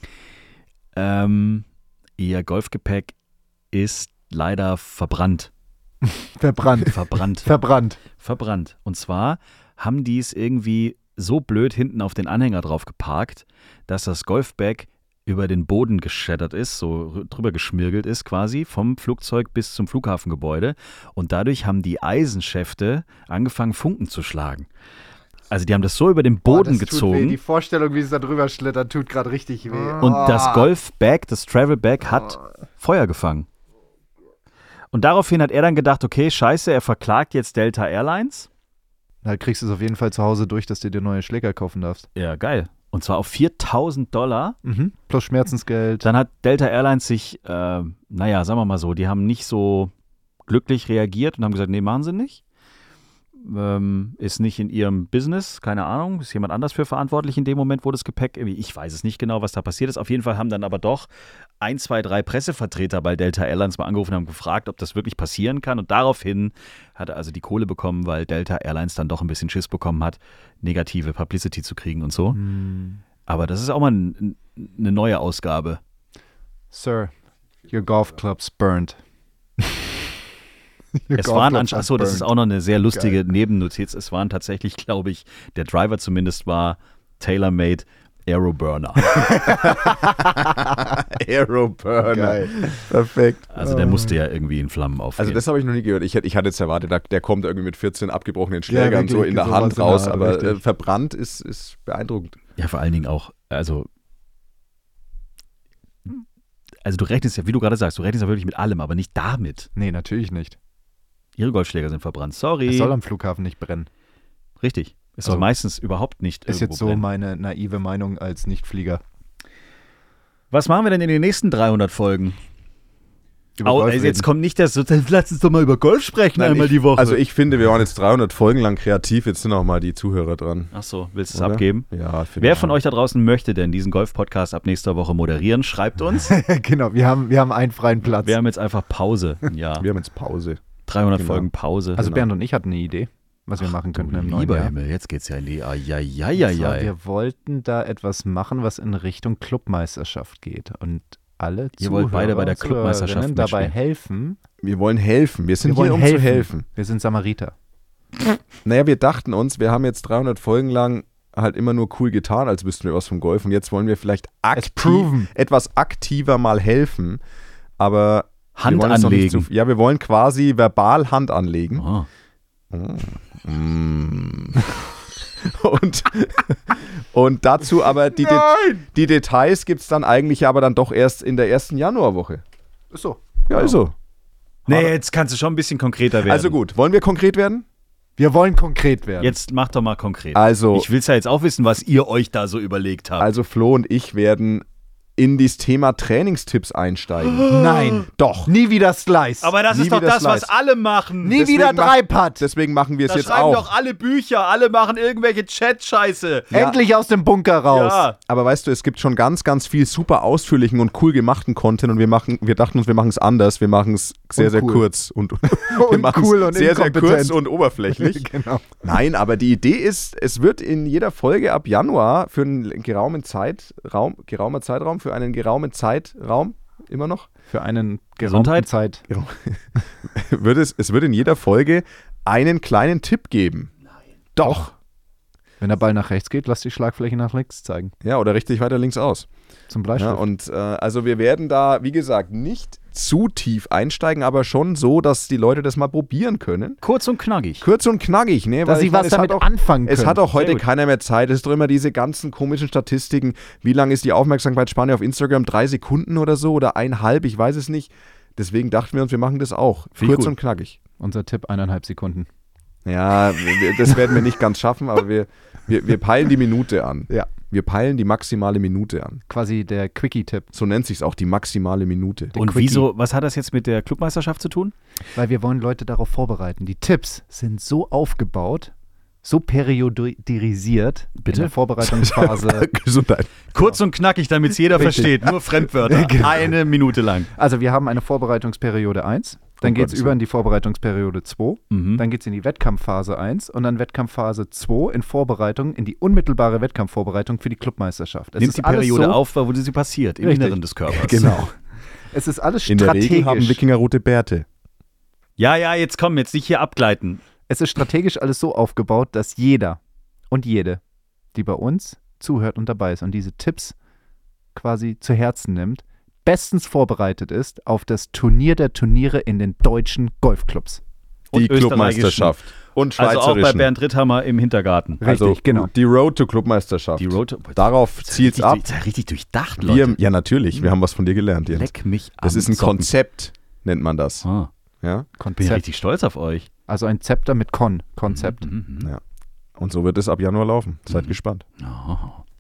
Speaker 2: Ihr Golfgepäck ist leider verbrannt.
Speaker 4: Verbrannt.
Speaker 2: Und zwar haben die es irgendwie so blöd hinten auf den Anhänger drauf geparkt, dass das Golfbag über den Boden geschädert ist, so drüber geschmirgelt ist quasi, vom Flugzeug bis zum Flughafengebäude. Und dadurch haben die Eisenschäfte angefangen, Funken zu schlagen. Also die haben das so über den Boden gezogen.
Speaker 4: Tut weh. Die Vorstellung, wie es da drüber schlittert, tut gerade richtig weh.
Speaker 2: Und das Golfbag, das Travelbag, hat Feuer gefangen. Und daraufhin hat er dann gedacht, okay, scheiße, er verklagt jetzt Delta Airlines.
Speaker 4: Da kriegst du es auf jeden Fall zu Hause durch, dass du dir neue Schläger kaufen darfst.
Speaker 2: Ja, geil. Und zwar auf $4.000.
Speaker 4: Plus Schmerzensgeld.
Speaker 2: Dann hat Delta Airlines sich, sagen wir mal so, die haben nicht so glücklich reagiert und haben gesagt, nee, machen sie nicht. Ist nicht in ihrem Business, keine Ahnung, ist jemand anders für verantwortlich in dem Moment, wo das Gepäck irgendwie, ich weiß es nicht genau, was da passiert ist. Auf jeden Fall haben dann aber doch 1, 2, 3 Pressevertreter bei Delta Airlines mal angerufen und haben gefragt, ob das wirklich passieren kann. Und daraufhin hat er also die Kohle bekommen, weil Delta Airlines dann doch ein bisschen Schiss bekommen hat, negative Publicity zu kriegen und so. Aber das ist auch mal eine neue Ausgabe.
Speaker 4: Sir, your golf club's burned.
Speaker 2: Es waren achso, das ist auch noch eine sehr lustige Nebennotiz. Es waren tatsächlich, glaube ich, der Driver zumindest war TaylorMade Aeroburner.
Speaker 3: Aeroburner.
Speaker 4: Geil.
Speaker 3: Perfekt.
Speaker 2: Also der musste ja irgendwie in Flammen aufgehen.
Speaker 3: Also das habe ich noch nie gehört. Ich hatte jetzt erwartet, der kommt irgendwie mit 14 abgebrochenen Schlägern
Speaker 4: wirklich,
Speaker 3: so in der
Speaker 4: sowas
Speaker 3: Hand
Speaker 4: in der
Speaker 3: raus,
Speaker 4: Hand,
Speaker 3: aber
Speaker 4: richtig.
Speaker 3: verbrannt ist beeindruckend.
Speaker 2: Ja, vor allen Dingen auch, also du rechnest ja, wie du gerade sagst, du rechnest ja wirklich mit allem, aber nicht damit.
Speaker 4: Nee, natürlich nicht.
Speaker 2: Ihre Golfschläger sind verbrannt. Sorry.
Speaker 4: Es soll am Flughafen nicht brennen.
Speaker 2: Richtig. Es soll
Speaker 4: Also,
Speaker 2: meistens überhaupt nicht
Speaker 4: Ist
Speaker 2: irgendwo
Speaker 4: jetzt so
Speaker 2: brennen.
Speaker 4: meine naive Meinung als Nichtflieger.
Speaker 2: Was machen wir denn in den nächsten 300 Folgen?
Speaker 4: Über Golf
Speaker 2: Jetzt
Speaker 4: reden.
Speaker 2: kommt nicht das, lass uns doch mal über Golf sprechen einmal die Woche.
Speaker 3: Also ich finde, wir waren jetzt 300 Folgen lang kreativ, jetzt sind auch mal die Zuhörer dran.
Speaker 2: Ach so, willst du es
Speaker 3: Oder?
Speaker 2: abgeben?
Speaker 3: Ja, finde
Speaker 2: Wer
Speaker 3: ich.
Speaker 2: von euch da draußen möchte denn diesen Golf-Podcast ab nächster Woche moderieren? Schreibt uns.
Speaker 4: Genau, wir haben einen freien Platz.
Speaker 2: Wir haben jetzt einfach Pause. Ja,
Speaker 3: Wir haben jetzt Pause.
Speaker 2: 300
Speaker 3: genau.
Speaker 2: Folgen Pause.
Speaker 4: Also
Speaker 3: genau.
Speaker 4: Bernd und ich hatten eine Idee, was wir machen könnten im neuen
Speaker 2: Lieber
Speaker 4: Jahr.
Speaker 2: Himmel, jetzt geht's ja in die
Speaker 4: Und zwar,
Speaker 2: Ai.
Speaker 4: wir wollten da etwas machen, was in Richtung Clubmeisterschaft geht. Und alle
Speaker 2: Ihr wollt beide bei der Clubmeisterschaft
Speaker 4: Zuhörerinnen dabei
Speaker 2: mitspielen.
Speaker 4: helfen.
Speaker 3: Wir wollen helfen. Wir sind
Speaker 4: Wir
Speaker 3: hier,
Speaker 4: wollen
Speaker 3: um zu helfen.
Speaker 4: Wir sind Samariter.
Speaker 3: Naja, wir dachten uns, wir haben jetzt 300 Folgen lang halt immer nur cool getan, als wüssten wir was vom Golf. Und jetzt wollen wir vielleicht
Speaker 4: proven.
Speaker 3: etwas aktiver mal helfen. Aber
Speaker 2: Hand
Speaker 3: wir wollen es noch nicht
Speaker 2: anlegen.
Speaker 3: wir wollen quasi verbal Hand anlegen.
Speaker 2: Oh.
Speaker 3: Und dazu aber die Details gibt es dann eigentlich aber dann doch erst in der ersten Januarwoche.
Speaker 4: Ist so.
Speaker 3: Ja, also.
Speaker 2: Nee, jetzt kannst du schon ein bisschen konkreter werden.
Speaker 3: Also gut, wollen wir konkret werden?
Speaker 4: Wir wollen konkret werden.
Speaker 2: Jetzt macht doch mal konkret.
Speaker 3: Also,
Speaker 2: Ich will es ja jetzt auch wissen, was ihr euch da so überlegt habt.
Speaker 3: also Flo und ich werden in dieses Thema Trainingstipps einsteigen.
Speaker 4: Nein.
Speaker 3: Doch.
Speaker 4: Nie wieder Slice.
Speaker 2: Aber das
Speaker 3: nie
Speaker 2: ist doch
Speaker 3: wieder
Speaker 2: das, was
Speaker 3: Slice.
Speaker 2: alle machen.
Speaker 4: Nie
Speaker 3: deswegen
Speaker 4: wieder
Speaker 3: mach-
Speaker 4: Dreipad.
Speaker 3: Deswegen machen wir es
Speaker 2: Da
Speaker 3: jetzt
Speaker 2: schreiben
Speaker 3: auch.
Speaker 2: doch alle Bücher, alle machen irgendwelche Chat-Scheiße.
Speaker 3: Ja.
Speaker 4: Endlich aus dem Bunker raus.
Speaker 2: Ja.
Speaker 3: Aber weißt du, es gibt schon ganz, ganz viel super ausführlichen und cool gemachten Content und wir dachten uns, wir machen es anders. Wir machen es sehr,
Speaker 4: Und
Speaker 3: sehr
Speaker 4: cool.
Speaker 3: kurz und wir
Speaker 4: Und
Speaker 3: machen's
Speaker 4: cool und
Speaker 3: sehr, sehr kurz
Speaker 4: inkompetent.
Speaker 3: und oberflächlich.
Speaker 4: Genau.
Speaker 3: Nein, aber die Idee ist, es wird in jeder Folge ab Januar für einen geraumen Zeitraum, immer noch,
Speaker 4: Für einen
Speaker 2: Gesundheit?
Speaker 4: geraumen Zeit.
Speaker 3: es wird in jeder Folge einen kleinen Tipp geben. Doch.
Speaker 4: Wenn der Ball nach rechts geht, lass die Schlagfläche nach links zeigen.
Speaker 3: Ja, oder richtig weiter links aus.
Speaker 4: Zum
Speaker 3: Ja,
Speaker 4: Bleistift.
Speaker 3: und also wir werden da, wie gesagt, nicht zu tief einsteigen, aber schon so, dass die Leute das mal probieren können.
Speaker 2: Kurz und knackig.
Speaker 3: Kurz und knackig, ne?
Speaker 4: Dass
Speaker 3: Weil
Speaker 4: sie
Speaker 3: ich meine,
Speaker 4: was
Speaker 3: es hat
Speaker 4: damit
Speaker 3: auch-
Speaker 4: anfangen können.
Speaker 3: Es hat auch heute
Speaker 2: Sehr gut.
Speaker 3: keiner mehr Zeit. Es ist doch immer diese ganzen komischen Statistiken. Wie lang ist die Aufmerksamkeitsspanne auf Instagram? 3 Sekunden oder so? Oder 1,5? Ich weiß es nicht. Deswegen dachten wir uns, wir machen das auch.
Speaker 2: Finde ich
Speaker 3: Kurz
Speaker 2: gut.
Speaker 3: und knackig.
Speaker 4: Unser Tipp, 1,5 Sekunden.
Speaker 3: Ja, das werden wir nicht ganz schaffen, aber wir peilen die Minute an.
Speaker 4: Ja.
Speaker 3: Wir peilen die maximale Minute an.
Speaker 4: Quasi der Quickie-Tipp.
Speaker 3: So nennt sich es auch, die maximale Minute.
Speaker 2: Und
Speaker 4: Quickie.
Speaker 2: wieso, was hat das jetzt mit der Clubmeisterschaft zu tun?
Speaker 4: Weil wir wollen Leute darauf vorbereiten. Die Tipps sind so aufgebaut, so periodisiert in der Vorbereitungsphase.
Speaker 3: Gesundheit.
Speaker 2: Kurz und knackig, damit es jeder
Speaker 4: Richtig.
Speaker 2: versteht. Nur Fremdwörter. Eine Minute lang.
Speaker 4: Also wir haben eine Vorbereitungsperiode 1, dann
Speaker 3: Oh
Speaker 4: geht es
Speaker 3: Gott,
Speaker 4: über in die Vorbereitungsperiode 2,
Speaker 2: Mhm.
Speaker 4: dann geht es in die Wettkampfphase 1 und dann Wettkampfphase 2 in Vorbereitung, in die unmittelbare Wettkampfvorbereitung für die Clubmeisterschaft. Es
Speaker 2: Nimmt
Speaker 4: ist
Speaker 2: die
Speaker 4: alles
Speaker 2: Periode
Speaker 4: so,
Speaker 2: auf, wo sie passiert, im
Speaker 4: Richtig.
Speaker 2: Inneren des Körpers.
Speaker 3: Genau.
Speaker 4: Es ist alles
Speaker 3: In der
Speaker 4: strategisch.
Speaker 3: Regel haben Wikinger rote Bärte.
Speaker 2: Ja, jetzt komm, jetzt nicht hier abgleiten.
Speaker 4: Es ist strategisch alles so aufgebaut, dass jeder und jede, die bei uns zuhört und dabei ist und diese Tipps quasi zu Herzen nimmt, bestens vorbereitet ist auf das Turnier der Turniere in den deutschen Golfclubs.
Speaker 2: Und
Speaker 3: Die
Speaker 2: österreichischen.
Speaker 3: Clubmeisterschaft. Und
Speaker 2: Also auch bei
Speaker 3: schweizerischen.
Speaker 2: Bernd Ritthammer im Hintergarten.
Speaker 4: Richtig, genau.
Speaker 3: Die Road to Clubmeisterschaft.
Speaker 2: Die Road
Speaker 3: Darauf zielt's ab.
Speaker 2: Ist ja richtig durchdacht, Leute.
Speaker 3: Ja, natürlich. Wir haben was von dir gelernt, Jens.
Speaker 2: Leck mich
Speaker 3: Das
Speaker 2: am
Speaker 3: ist ein
Speaker 2: Socken.
Speaker 3: Konzept, nennt man das.
Speaker 2: Ah,
Speaker 3: Ja?
Speaker 2: bin
Speaker 4: Konzept.
Speaker 2: richtig stolz auf euch.
Speaker 4: Also ein Zepter mit Konzept.
Speaker 2: Mhm.
Speaker 3: Ja. Und so wird es ab Januar laufen. Seid gespannt.
Speaker 2: Oh.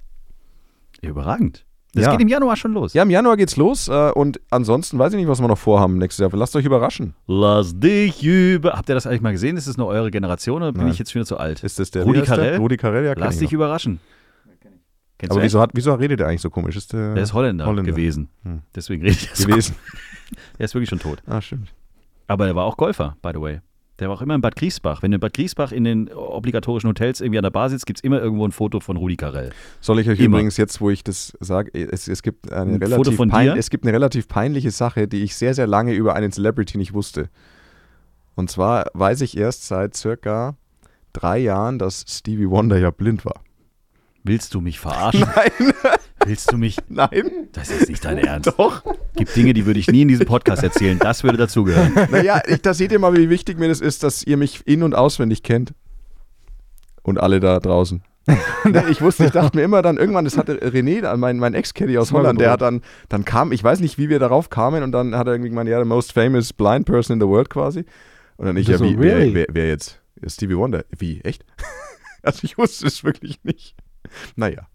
Speaker 2: Überragend. Das
Speaker 3: Ja.
Speaker 2: geht im Januar schon los.
Speaker 3: Ja, im Januar geht's los und ansonsten weiß ich nicht, was wir noch vorhaben nächstes Jahr. Lasst euch überraschen.
Speaker 2: Lass dich über. Habt ihr das eigentlich mal gesehen? Ist das nur eure Generation oder bin
Speaker 3: Nein.
Speaker 2: ich jetzt wieder zu alt?
Speaker 3: Ist das der
Speaker 2: Rudi
Speaker 3: wie heißt der?
Speaker 2: Carrell?
Speaker 3: Rudi Carell, ja, kenn
Speaker 2: Lass
Speaker 3: ich
Speaker 2: dich
Speaker 3: noch.
Speaker 2: überraschen. Kennst
Speaker 3: Aber
Speaker 2: du
Speaker 3: wieso redet der eigentlich so komisch? Ist der
Speaker 2: Der ist Holländer,
Speaker 3: Holländer.
Speaker 2: gewesen.
Speaker 3: Hm.
Speaker 2: Deswegen rede ich so.
Speaker 3: gewesen?
Speaker 2: Er ist wirklich schon tot.
Speaker 3: Ah, stimmt.
Speaker 2: Aber er war auch Golfer, by the way. Der war auch immer in Bad Griesbach. Wenn du in Bad Griesbach in den obligatorischen Hotels irgendwie an der Bar sitzt, gibt es immer irgendwo ein Foto von Rudi Carell.
Speaker 3: Soll ich euch
Speaker 2: Immer.
Speaker 3: übrigens jetzt, wo ich das sage, es gibt
Speaker 2: Ein Foto von dir?
Speaker 3: es gibt eine relativ peinliche Sache, die ich sehr, sehr lange über einen Celebrity nicht wusste. Und zwar weiß ich erst seit circa 3 Jahren, dass Stevie Wonder ja blind war.
Speaker 2: Willst du mich verarschen?
Speaker 3: Nein,
Speaker 2: Willst du mich?
Speaker 3: nein,
Speaker 2: Das ist nicht dein Ernst.
Speaker 3: doch.
Speaker 2: Gibt Dinge, die würde ich nie in diesem Podcast erzählen. Das würde dazugehören.
Speaker 3: Naja, da seht ihr mal, wie wichtig mir das ist, dass ihr mich in- und auswendig kennt. Und alle da draußen. Ich dachte mir immer dann, irgendwann, das hatte René, mein Ex-Caddy aus Holland, der hat dann kam, ich weiß nicht, wie wir darauf kamen, und dann hat er irgendwie gemeint, ja, the most famous blind person in the world quasi. Und dann ich, ja,
Speaker 4: So,
Speaker 3: wie,
Speaker 4: really?
Speaker 3: wer jetzt? Stevie Wonder. Wie, echt? Also ich wusste es wirklich nicht. Naja.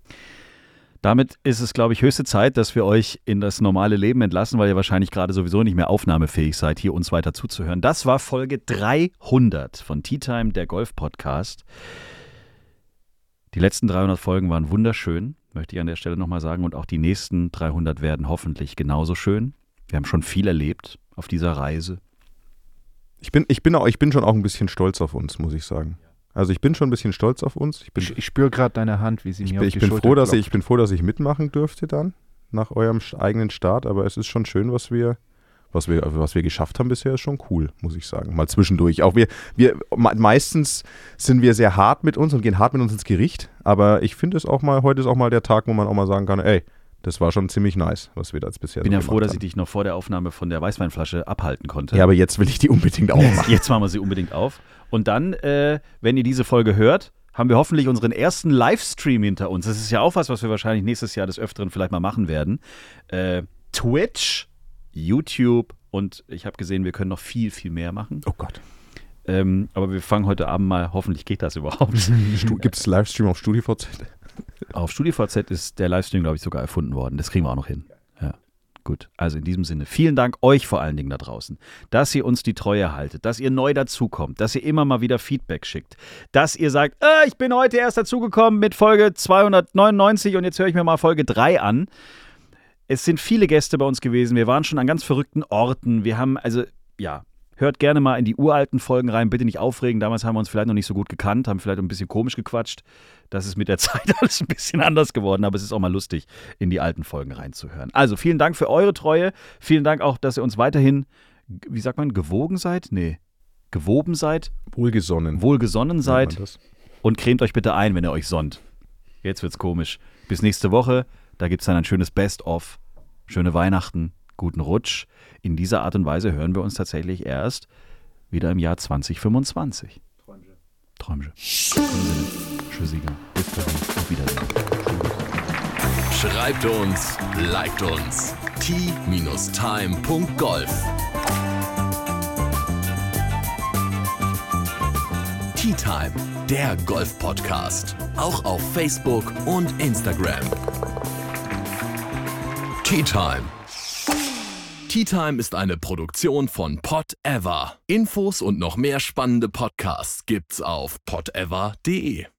Speaker 2: Damit ist es, glaube ich, höchste Zeit, dass wir euch in das normale Leben entlassen, weil ihr wahrscheinlich gerade sowieso nicht mehr aufnahmefähig seid, hier uns weiter zuzuhören. Das war Folge 300 von Tea Time, der Golf-Podcast. Die letzten 300 Folgen waren wunderschön, möchte ich an der Stelle nochmal sagen. Und auch die nächsten 300 werden hoffentlich genauso schön. Wir haben schon viel erlebt auf dieser Reise.
Speaker 3: Ich bin schon auch ein bisschen stolz auf uns, muss ich sagen. Also ich bin schon ein bisschen stolz auf uns.
Speaker 4: Ich spüre gerade deine Hand, wie sie mir auf
Speaker 3: Ich
Speaker 4: die
Speaker 3: bin
Speaker 4: Schulter
Speaker 3: froh, dass
Speaker 4: klopft.
Speaker 3: ich bin froh, dass ich mitmachen dürfte dann nach eurem eigenen Start, aber es ist schon schön, was wir geschafft haben bisher, ist schon cool, muss ich sagen. Mal zwischendurch. Auch meistens sind wir sehr hart mit uns und gehen hart mit uns ins Gericht, aber ich finde heute ist auch mal der Tag, wo man auch mal sagen kann, ey, das war schon ziemlich nice, was wir da jetzt bisher
Speaker 2: Ich bin
Speaker 3: so
Speaker 2: ja froh,
Speaker 3: gemacht
Speaker 2: dass ich
Speaker 3: haben.
Speaker 2: dich noch vor der Aufnahme von der Weißweinflasche abhalten konnte.
Speaker 3: Ja, aber jetzt will ich die unbedingt aufmachen.
Speaker 2: Jetzt machen wir sie unbedingt auf. Und dann, wenn ihr diese Folge hört, haben wir hoffentlich unseren ersten Livestream hinter uns. Das ist ja auch was wir wahrscheinlich nächstes Jahr des Öfteren vielleicht mal machen werden. Twitch, YouTube und ich habe gesehen, wir können noch viel, viel mehr machen.
Speaker 3: Oh Gott.
Speaker 2: Aber wir fangen heute Abend mal, hoffentlich geht das überhaupt.
Speaker 3: Gibt es Livestream auf StudiVZ?
Speaker 2: Auf StudiVZ ist der Livestream, glaube ich, sogar erfunden worden. Das kriegen wir auch noch hin. Ja, gut. Also in diesem Sinne, vielen Dank euch vor allen Dingen da draußen, dass ihr uns die Treue haltet, dass ihr neu dazukommt, dass ihr immer mal wieder Feedback schickt, dass ihr sagt, ich bin heute erst dazugekommen mit Folge 299 und jetzt höre ich mir mal Folge 3 an. Es sind viele Gäste bei uns gewesen. Wir waren schon an ganz verrückten Orten. Wir haben, hört gerne mal in die uralten Folgen rein, bitte nicht aufregen. Damals haben wir uns vielleicht noch nicht so gut gekannt, haben vielleicht ein bisschen komisch gequatscht. Das ist mit der Zeit alles ein bisschen anders geworden, aber es ist auch mal lustig, in die alten Folgen reinzuhören. Also vielen Dank für eure Treue. Vielen Dank auch, dass ihr uns weiterhin, wie sagt man, gewogen seid? Nee, gewoben seid. Wohlgesonnen seid. Und cremt euch bitte ein, wenn ihr euch sonnt. Jetzt wird's komisch. Bis nächste Woche. Da gibt's dann ein schönes Best-of. Schöne Weihnachten. Guten Rutsch. In dieser Art und Weise hören wir uns tatsächlich erst wieder im Jahr 2025. Träumchen. Tschüssiger. Bis dahin. Auf Wiedersehen.
Speaker 1: Schreibt uns, liked uns. t-time.golf. Tea Time, der Golf-Podcast. Auch auf Facebook und Instagram. Tea Time. Tea Time ist eine Produktion von Pod Ever. Infos und noch mehr spannende Podcasts gibt's auf podever.de.